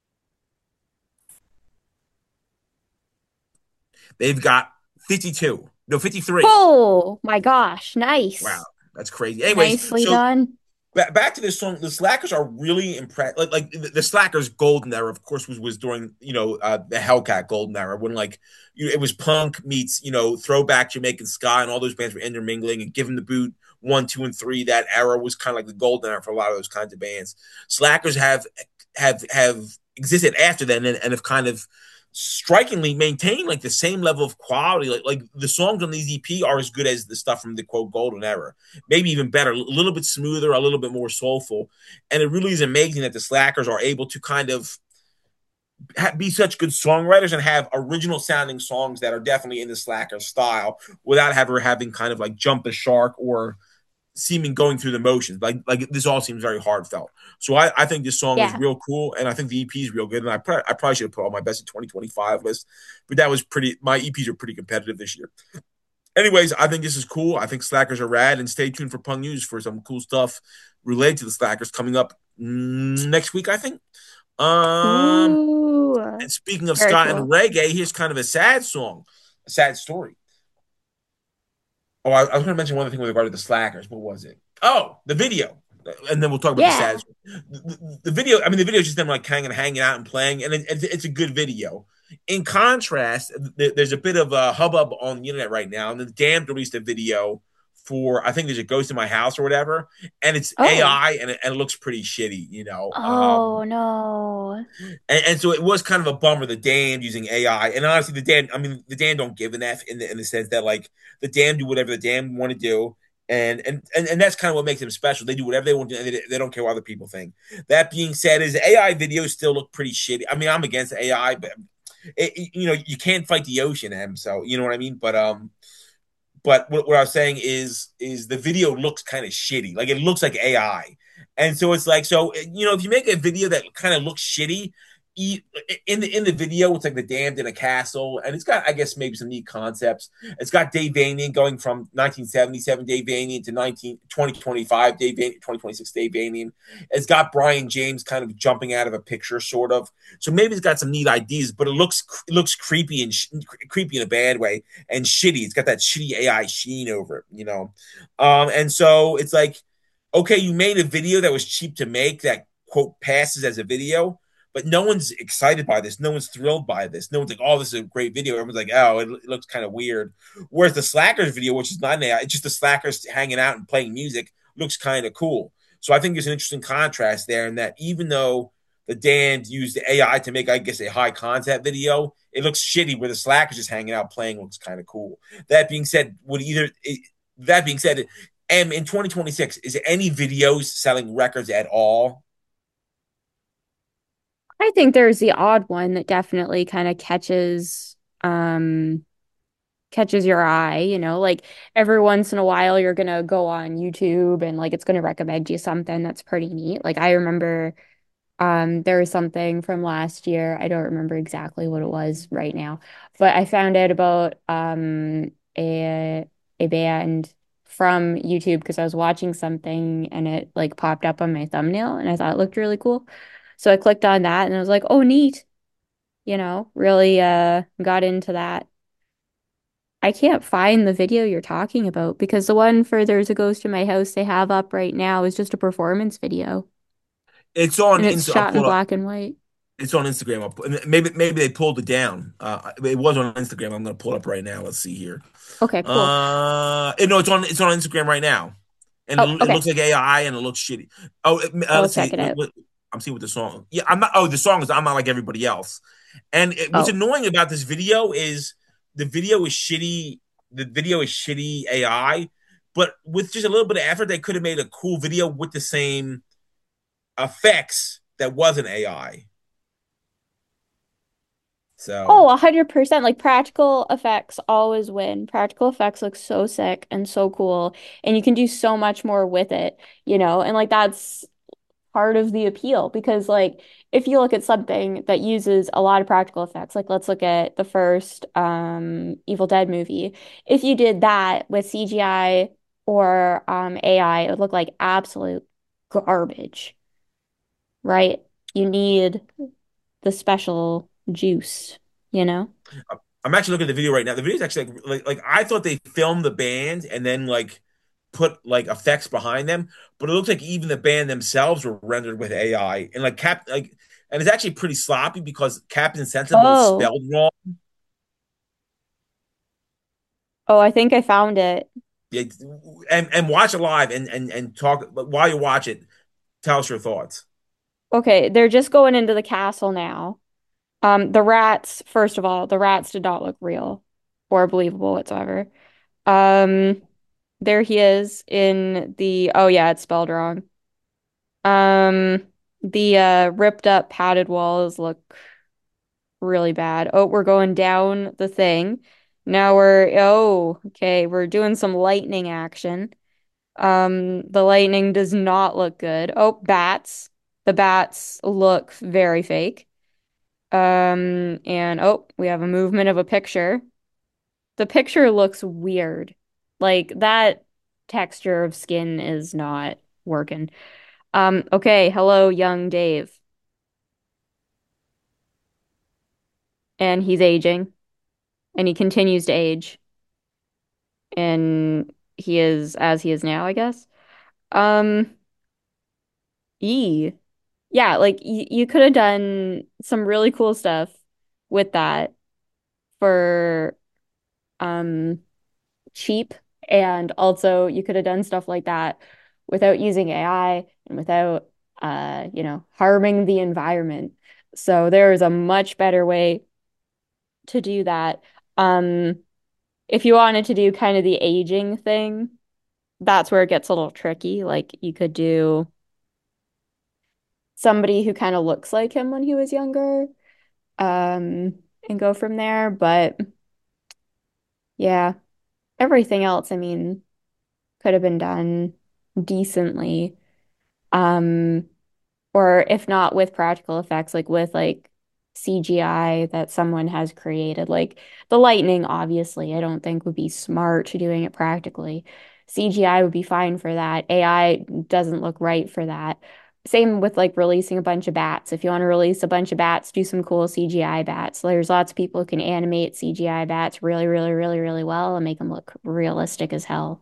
They've got fifty-two. No, fifty-three. Oh my gosh, Wow, nice. that's crazy. Anyways, Nicely so done. ba- back to this song. The Slackers are really impressed. Like, like the, the Slackers' golden era, of course, was was during you know uh, the Hellcat golden era when like you, it was punk meets you know throwback Jamaican ska, and all those bands were intermingling and giving the boot one, two, and three. That era was kind of like the golden era for a lot of those kinds of bands. Slackers have have have existed after then and, and have kind of strikingly maintained like the same level of quality. Like like the songs on these E P are as good as the stuff from the quote golden era, maybe even better, a little bit smoother, a little bit more soulful. And it really is amazing that the Slackers are able to kind of be such good songwriters and have original sounding songs that are definitely in the Slacker style without ever having kind of like jump the shark or seeming going through the motions. Like like this all seems very heartfelt. So I, I think this song is Yeah. real cool, and I think the E P is real good. And I I probably should have put all my best in twenty twenty-five list, but that was pretty. My E Ps are pretty competitive this year. Anyways, I think this is cool. I think Slackers are rad, and stay tuned for Punk News for some cool stuff related to the Slackers coming up next week. I think. Um, Ooh. and speaking of Very ska and cool. reggae, here's kind of a sad song, a sad story. Oh, I, I was going to mention one other thing with regard to the Slackers. What was it? Oh, the video. And then we'll talk about the sad. Yeah. The, the, the video. I mean, the video is just them like hanging, hanging out and playing, and it, it's, it's a good video. In contrast, th- there's a bit of a hubbub on the internet right now, and the Damned released a video for I think there's a Ghost in My House or whatever, and it's Oh. A I and it, and it looks pretty shitty, you know. Um, Oh no. and, and so it was kind of a bummer the Damned using A I. And honestly, the Damned, I mean, the Damned don't give an F in the in the sense that like the Damned do whatever the Damned want to do. And, and and and that's kind of what makes them special. They do whatever they want to do, and they, they don't care what other people think. That being said, is A I videos still look pretty shitty. I mean, I'm against A I, but it, you know, you can't fight the ocean, M. So you know what I mean. But um, But what, what I was saying is is the video looks kind of shitty. Like it looks like A I. And so it's like, so you know, if you make a video that kind of looks shitty, e- in the in the video, it's like the damned in a castle, and it's got, I guess, maybe some neat concepts. It's got Dave Vanian going from nineteen seventy-seven Dave Vanian to nineteen twenty twenty-five Dave Vanian, twenty twenty-six Dave Vanian. It's got Brian James kind of jumping out of a picture, sort of. So maybe it's got some neat ideas, but it looks it looks creepy and sh- creepy in a bad way and shitty. It's got that shitty A I sheen over it, you know. Um, and so it's like, okay, you made a video that was cheap to make that quote passes as a video, but no one's excited by this. No one's thrilled by this. No one's like, oh, this is a great video. Everyone's like, oh, it, it looks kind of weird. Whereas the Slackers video, which is not an A I, it's just the Slackers hanging out and playing music, looks kind of cool. So I think there's an interesting contrast there in that even though the Damned used the A I to make, I guess, a high concept video, it looks shitty where the Slackers just hanging out playing looks kind of cool. That being said, would either that being said, and in twenty twenty-six, is there any videos selling records at all? I think there's the odd one that definitely kind of catches um catches your eye, you know, like every once in a while you're gonna go on YouTube and like it's gonna recommend you something that's pretty neat. Like I remember um there was something from last year. I don't remember exactly what it was right now, but I found out about um a a band from YouTube because I was watching something and it like popped up on my thumbnail and I thought it looked really cool. So I clicked on that and I was like, "Oh, neat." You know, really uh got into that. I can't find the video you're talking about because the one for There's a Ghost in My House they have up right now is just a performance video It's on. and it's I'll shot in pull it up. black and white. It's on Instagram. I'll, maybe maybe they pulled it down. Uh, it was on Instagram. I'm gonna pull it up right now. Let's see here. Okay, cool. Uh, no, it's on. It's on Instagram right now, and Oh, it, it okay. looks like A I and it looks shitty. Oh, uh, I'll let's check see. it What, out. what, I'm seeing what the song. Yeah, I'm not. Oh, the song is. I'm not like everybody else. And it, what's Oh. annoying about this video is the video is shitty. The video is shitty A I, but with just a little bit of effort, they could have made a cool video with the same effects that wasn't A I. So Oh, one hundred percent. Like practical effects always win. Practical effects look so sick and so cool, and you can do so much more with it, you know? And like that's part of the appeal because like if you look at something that uses a lot of practical effects, like let's look at the first um Evil Dead movie. If you did that with C G I or um A I, it would look like absolute garbage, right? You need the special juice, you know? I'm actually looking at the video right now. The video is actually like, like like I thought they filmed the band and then like put like effects behind them, but it looks like even the band themselves were rendered with A I and like cap like and it's actually pretty sloppy because Captain Sensible is Oh, spelled wrong. oh, I think I found it. Yeah, and and watch it live and and and talk while you watch it. Tell us your thoughts. Okay, they're just going into the castle now. Um, the rats, first of all, the rats did not look real or believable whatsoever. Um, there he is in the, oh yeah, it's spelled wrong. Um, the uh ripped up padded walls look really bad. Oh, we're going down the thing. Now we're, oh, okay, we're doing some lightning action. Um, the lightning does not look good. Oh, bats. The bats look very fake. Um, and oh, we have a movement of a picture. The picture looks weird. Like that texture of skin is not working. Um, okay, hello, young Dave. And he's aging, and he continues to age, and he is as he is now, I guess. Um, E. Yeah, like y you could have done some really cool stuff with that for um cheap, and also you could have done stuff like that without using A I and without uh, you know, harming the environment. So there is a much better way to do that. Um, if you wanted to do kind of the aging thing, that's where it gets a little tricky. Like you could do somebody who kind of looks like him when he was younger, um, and go from there. But yeah. everything else, I mean, could have been done decently. Um, or if not with practical effects, like with like C G I that someone has created. Like the lightning, obviously, I don't think would be smart doing it practically. C G I would be fine for that. A I doesn't look right for that. Same with like releasing a bunch of bats. If you want to release a bunch of bats, do some cool C G I bats. There's lots of people who can animate C G I bats really, really, really, really well and make them look realistic as hell.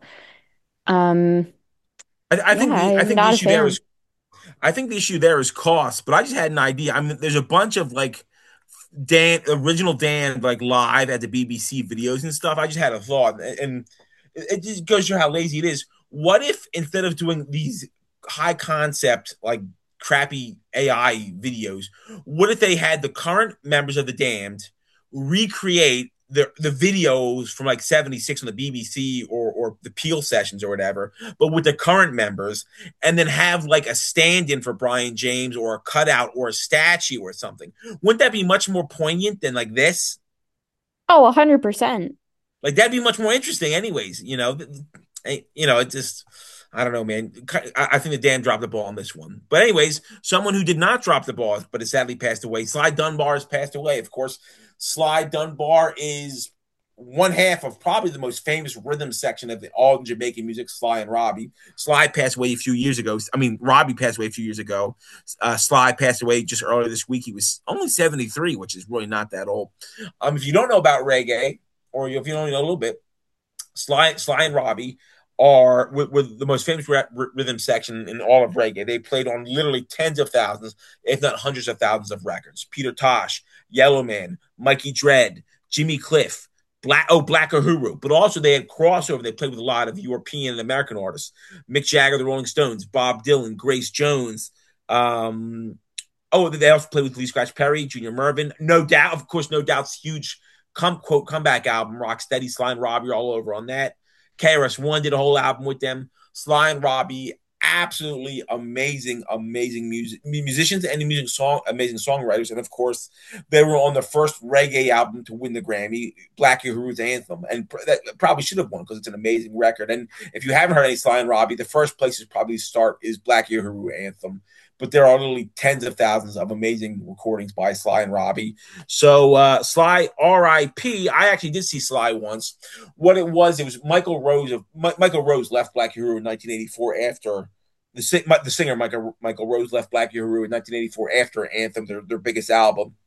Um, I, I yeah, think the I I'm think the not a issue there fan. is I think the issue there is cost. But I just had an idea. I mean, there's a bunch of like Dan original Dan like live at the B B C videos and stuff. I just had a thought, and it just goes to show how lazy it is. What if instead of doing these high concept like crappy A I videos, what if they had the current members of the Damned recreate the the videos from like seventy-six on the B B C or or the Peel sessions or whatever, but with the current members, and then have like a stand-in for Brian James or a cutout or a statue or something? Wouldn't that be much more poignant than like this? Oh, one hundred percent. Like that'd be much more interesting, anyways. You know, you know, it just. I don't know, man. I think the Dan dropped the ball on this one. But anyways, someone who did not drop the ball, but has sadly passed away. Sly Dunbar has passed away. Of course, Sly Dunbar is one half of probably the most famous rhythm section of the all Jamaican music, Sly and Robbie. Sly passed away a few years ago. I mean, Robbie passed away a few years ago. Uh, Sly passed away just earlier this week. He was only seventy-three, which is really not that old. Um, if you don't know about reggae, or if you only know a little bit, Sly, Sly and Robbie are with, with the most famous r- rhythm section in all of reggae. They played on literally tens of thousands, if not hundreds of thousands of records. Peter Tosh, Yellowman, Mikey Dread, Jimmy Cliff, Black oh Black Uhuru, but also they had crossover. They played with a lot of European and American artists: Mick Jagger, the Rolling Stones, Bob Dylan, Grace Jones. Um, oh, they also played with Lee Scratch Perry, Junior Murvin. No doubt, of course, no doubt's huge come quote comeback album. Rocksteady, Sly and Robbie are all over on that. K R S One did a whole album with them. Sly and Robbie, absolutely amazing, amazing music musicians and music song, amazing songwriters, and of course, they were on the first reggae album to win the Grammy, Black Uhuru's Anthem, and that probably should have won because it's an amazing record. And if you haven't heard any Sly and Robbie, the first place to probably start is Black Uhuru Anthem. But there are literally tens of thousands of amazing recordings by Sly and Robbie. So uh, Sly, R I P. I actually did see Sly once. What it was, it was Michael Rose of Michael Rose left Black Uhuru in nineteen eighty-four after the the singer Michael Michael Rose left Black Uhuru in nineteen eighty-four after Anthem, their their biggest album.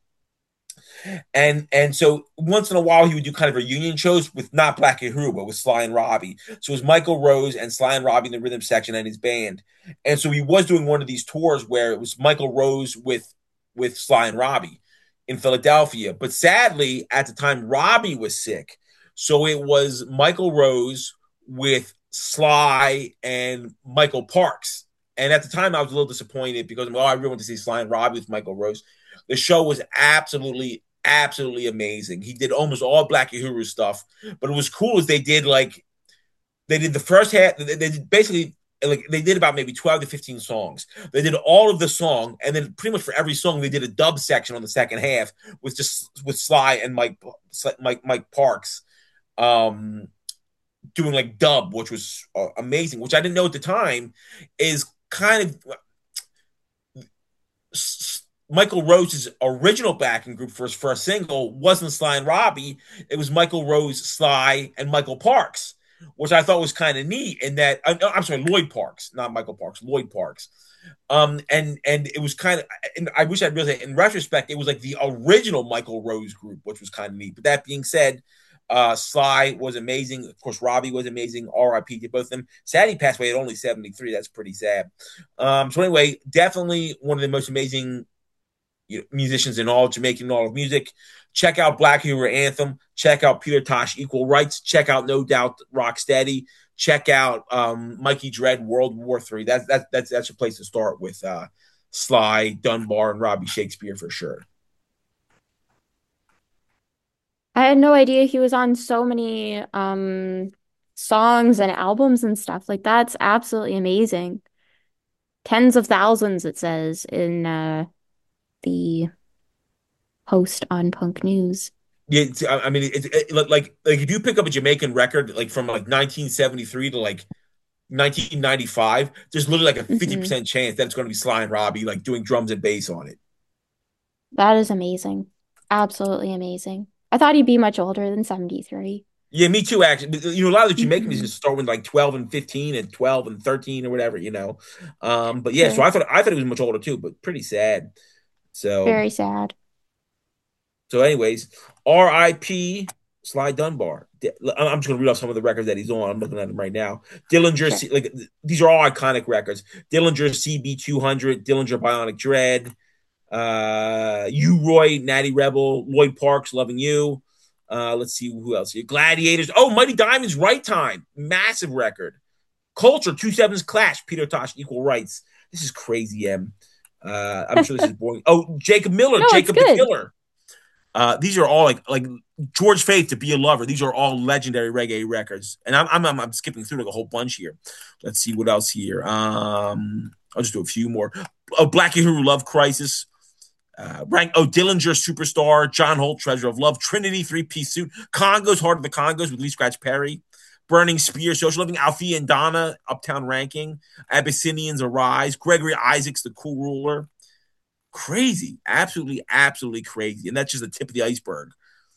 And and so once in a while he would do kind of reunion shows with not Black Uhuru, but with Sly and Robbie. So it was Michael Rose and Sly and Robbie in the rhythm section and his band. And so he was doing one of these tours where it was Michael Rose with with Sly and Robbie in Philadelphia. But sadly, at the time, Robbie was sick. So it was Michael Rose with Sly and Michael Parks. And at the time, I was a little disappointed because, well, I really wanted to see Sly and Robbie with Michael Rose. The show was absolutely, absolutely amazing. He did almost all Black Uhuru stuff, but it was cool as they did like they did the first half. They did basically like they did about maybe twelve to fifteen songs. They did all of the song, and then pretty much for every song they did a dub section on the second half with just with Sly and Mike Mike Mike Parks um doing like dub, which was uh, amazing, which I didn't know at the time is kind of Michael Rose's original backing group for his first single wasn't Sly and Robbie. It was Michael Rose, Sly, and Michael Parks, which I thought was kind of neat. In that, I'm sorry, Lloyd Parks, not Michael Parks, Lloyd Parks. Um, and and it was kind of, and I wish I'd realized in retrospect, it was like the original Michael Rose group, which was kind of neat. But that being said, uh, Sly was amazing. Of course, Robbie was amazing. R I P to both of them. Sad he passed away at only seventy-three. That's pretty sad. Um, so anyway, definitely one of the most amazing musicians in all Jamaican all of music. Check out Black Uhuru Anthem. Check out Peter Tosh Equal Rights. Check out No Doubt Rocksteady. Check out um, Mikey Dread World War Three. That's that's that's that's a place to start with uh, Sly Dunbar and Robbie Shakespeare for sure. I had no idea he was on so many um songs and albums and stuff. Like that's absolutely amazing. Tens of thousands, it says in uh the post on Punk News. Yeah, it's- I I mean, it's it, like like like if you pick up a Jamaican record like from like nineteen seventy-three to like nineteen ninety-five, there's literally like a Hmm. fifty percent chance that it's going to be Sly and Robbie like doing drums and bass on it. That is amazing. Absolutely amazing. I thought he'd be much older than seventy-three. Yeah, me too. Actually, you know, a lot of the Jamaican Hmm. musicians start with like twelve and fifteen and twelve and thirteen or whatever, you know. Um, but yeah, so Sure. I thought I thought he was much older too, but pretty sad. So Very sad. so, anyways, R I P Sly Dunbar. Di- I'm just gonna read off some of the records that he's on. I'm looking at them right now. Dillinger, Sure. C- like these are all iconic records. Dillinger C B two hundred, Dillinger Bionic Dread, uh, U Roy, Natty Rebel, Lloyd Parks, Loving You. Uh, let's see who else here. Gladiators. Oh, Mighty Diamonds, Right Time, massive record. Culture, Two Sevens Clash, Peter Tosh, Equal Rights. This is crazy, M. Uh, I'm sure this is boring. Oh, Jacob Miller, No, it's Jacob the good. Killer. Uh, these are all like like George Faith, To Be a Lover. These are all legendary reggae records, and I'm I'm, I'm, I'm skipping through like a whole bunch here. Let's see what else here. Um, I'll just do a few more. Oh, Black Uhuru Love Crisis. Uh, rank oh Dillinger Superstar, John Holt Treasure of Love, Trinity Three Piece Suit, Congos Heart of the Congos with Lee Scratch Perry, Burning Spear, Social Living, Alfie and Donna, Uptown Ranking, Abyssinians Arise, Gregory Isaacs, The Cool Ruler. Crazy, absolutely, absolutely crazy, and that's just the tip of the iceberg.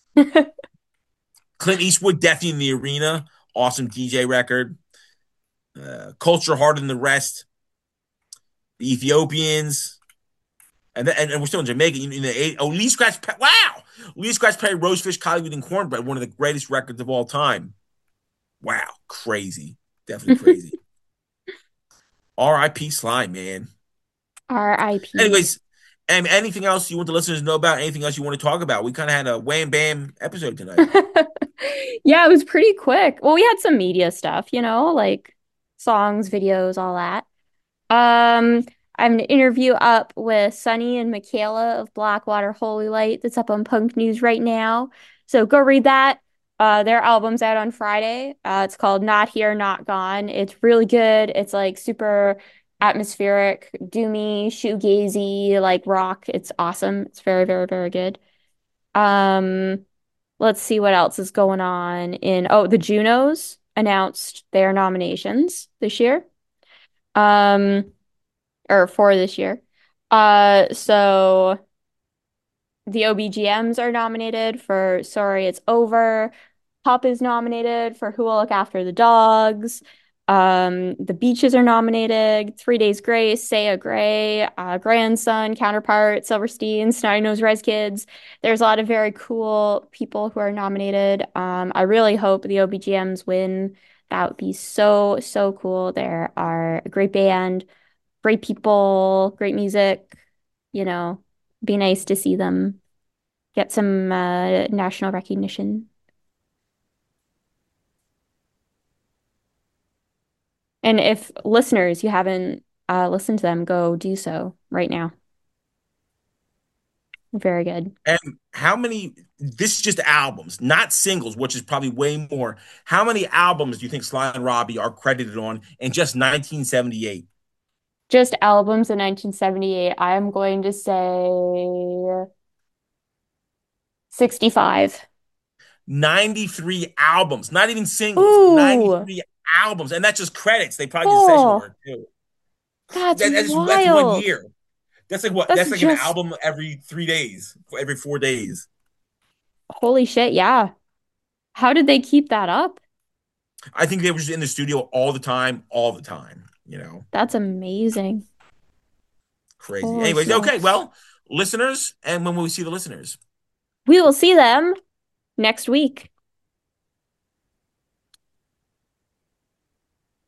Clint Eastwood, Death in the Arena, awesome D J record. Uh, Culture Harder Than the Rest, The Ethiopians, and, then, and, and we're still in Jamaica. In, in the eight, oh, Lee Scratch, wow, Lee Scratch Perry, Rosefish, Collywood, and Cornbread, one of the greatest records of all time. Wow, crazy, definitely crazy. R I P Slime, man. R I P Anyways, and anything else you want the listeners to know about? Anything else you want to talk about? We kind of had a wham bam episode tonight. Yeah, it was pretty quick. Well, we had some media stuff, you know, like songs, videos, all that. Um, I have an interview up with Sunny and Michaela of Blackwater Holy Light that's up on Punk News right now. So go read that. Uh, their album's out on Friday. Uh, it's called Not Here, Not Gone. It's really good. It's like super atmospheric, doomy, shoegazy, like rock. It's awesome. It's very, very, very good. Um, let's see what else is going on in, oh, the Junos announced their nominations this year. Um, or for this year. Uh, so the O B G Ms are nominated for Sorry It's Over. Pop is nominated for Who Will Look After the Dogs. Um, the Beaches are nominated. Three Days Grace, Saya Gray, uh, Grandson, Counterpart, Silverstein, Snotty Nose Res Kids. There's a lot of very cool people who are nominated. Um, I really hope the O B G Ms win. That would be so, so cool. There are a great band, great people, great music, you know, be nice to see them get some uh, national recognition. And if listeners, you haven't uh, listened to them, go do so right now. Very good. And how many, this is just albums, not singles, which is probably way more. How many albums do you think Sly and Robbie are credited on in just nineteen seventy-eight? Just albums in nineteen seventy-eight, I am going to say sixty-five. ninety-three albums, not even singles, Ooh, ninety-three albums. And that's just credits. They probably did session oh, work too. that's That, that's, that's one wild. year. That's like what? That's That's like an just album every three days, every four days. holy shit. Yeah. How did they keep that up? I think they were just in the studio all the time, all the time, you know? That's amazing. Crazy. Holy Anyways, okay, smokes. well, listeners, and when will we see the listeners? We will see them next week.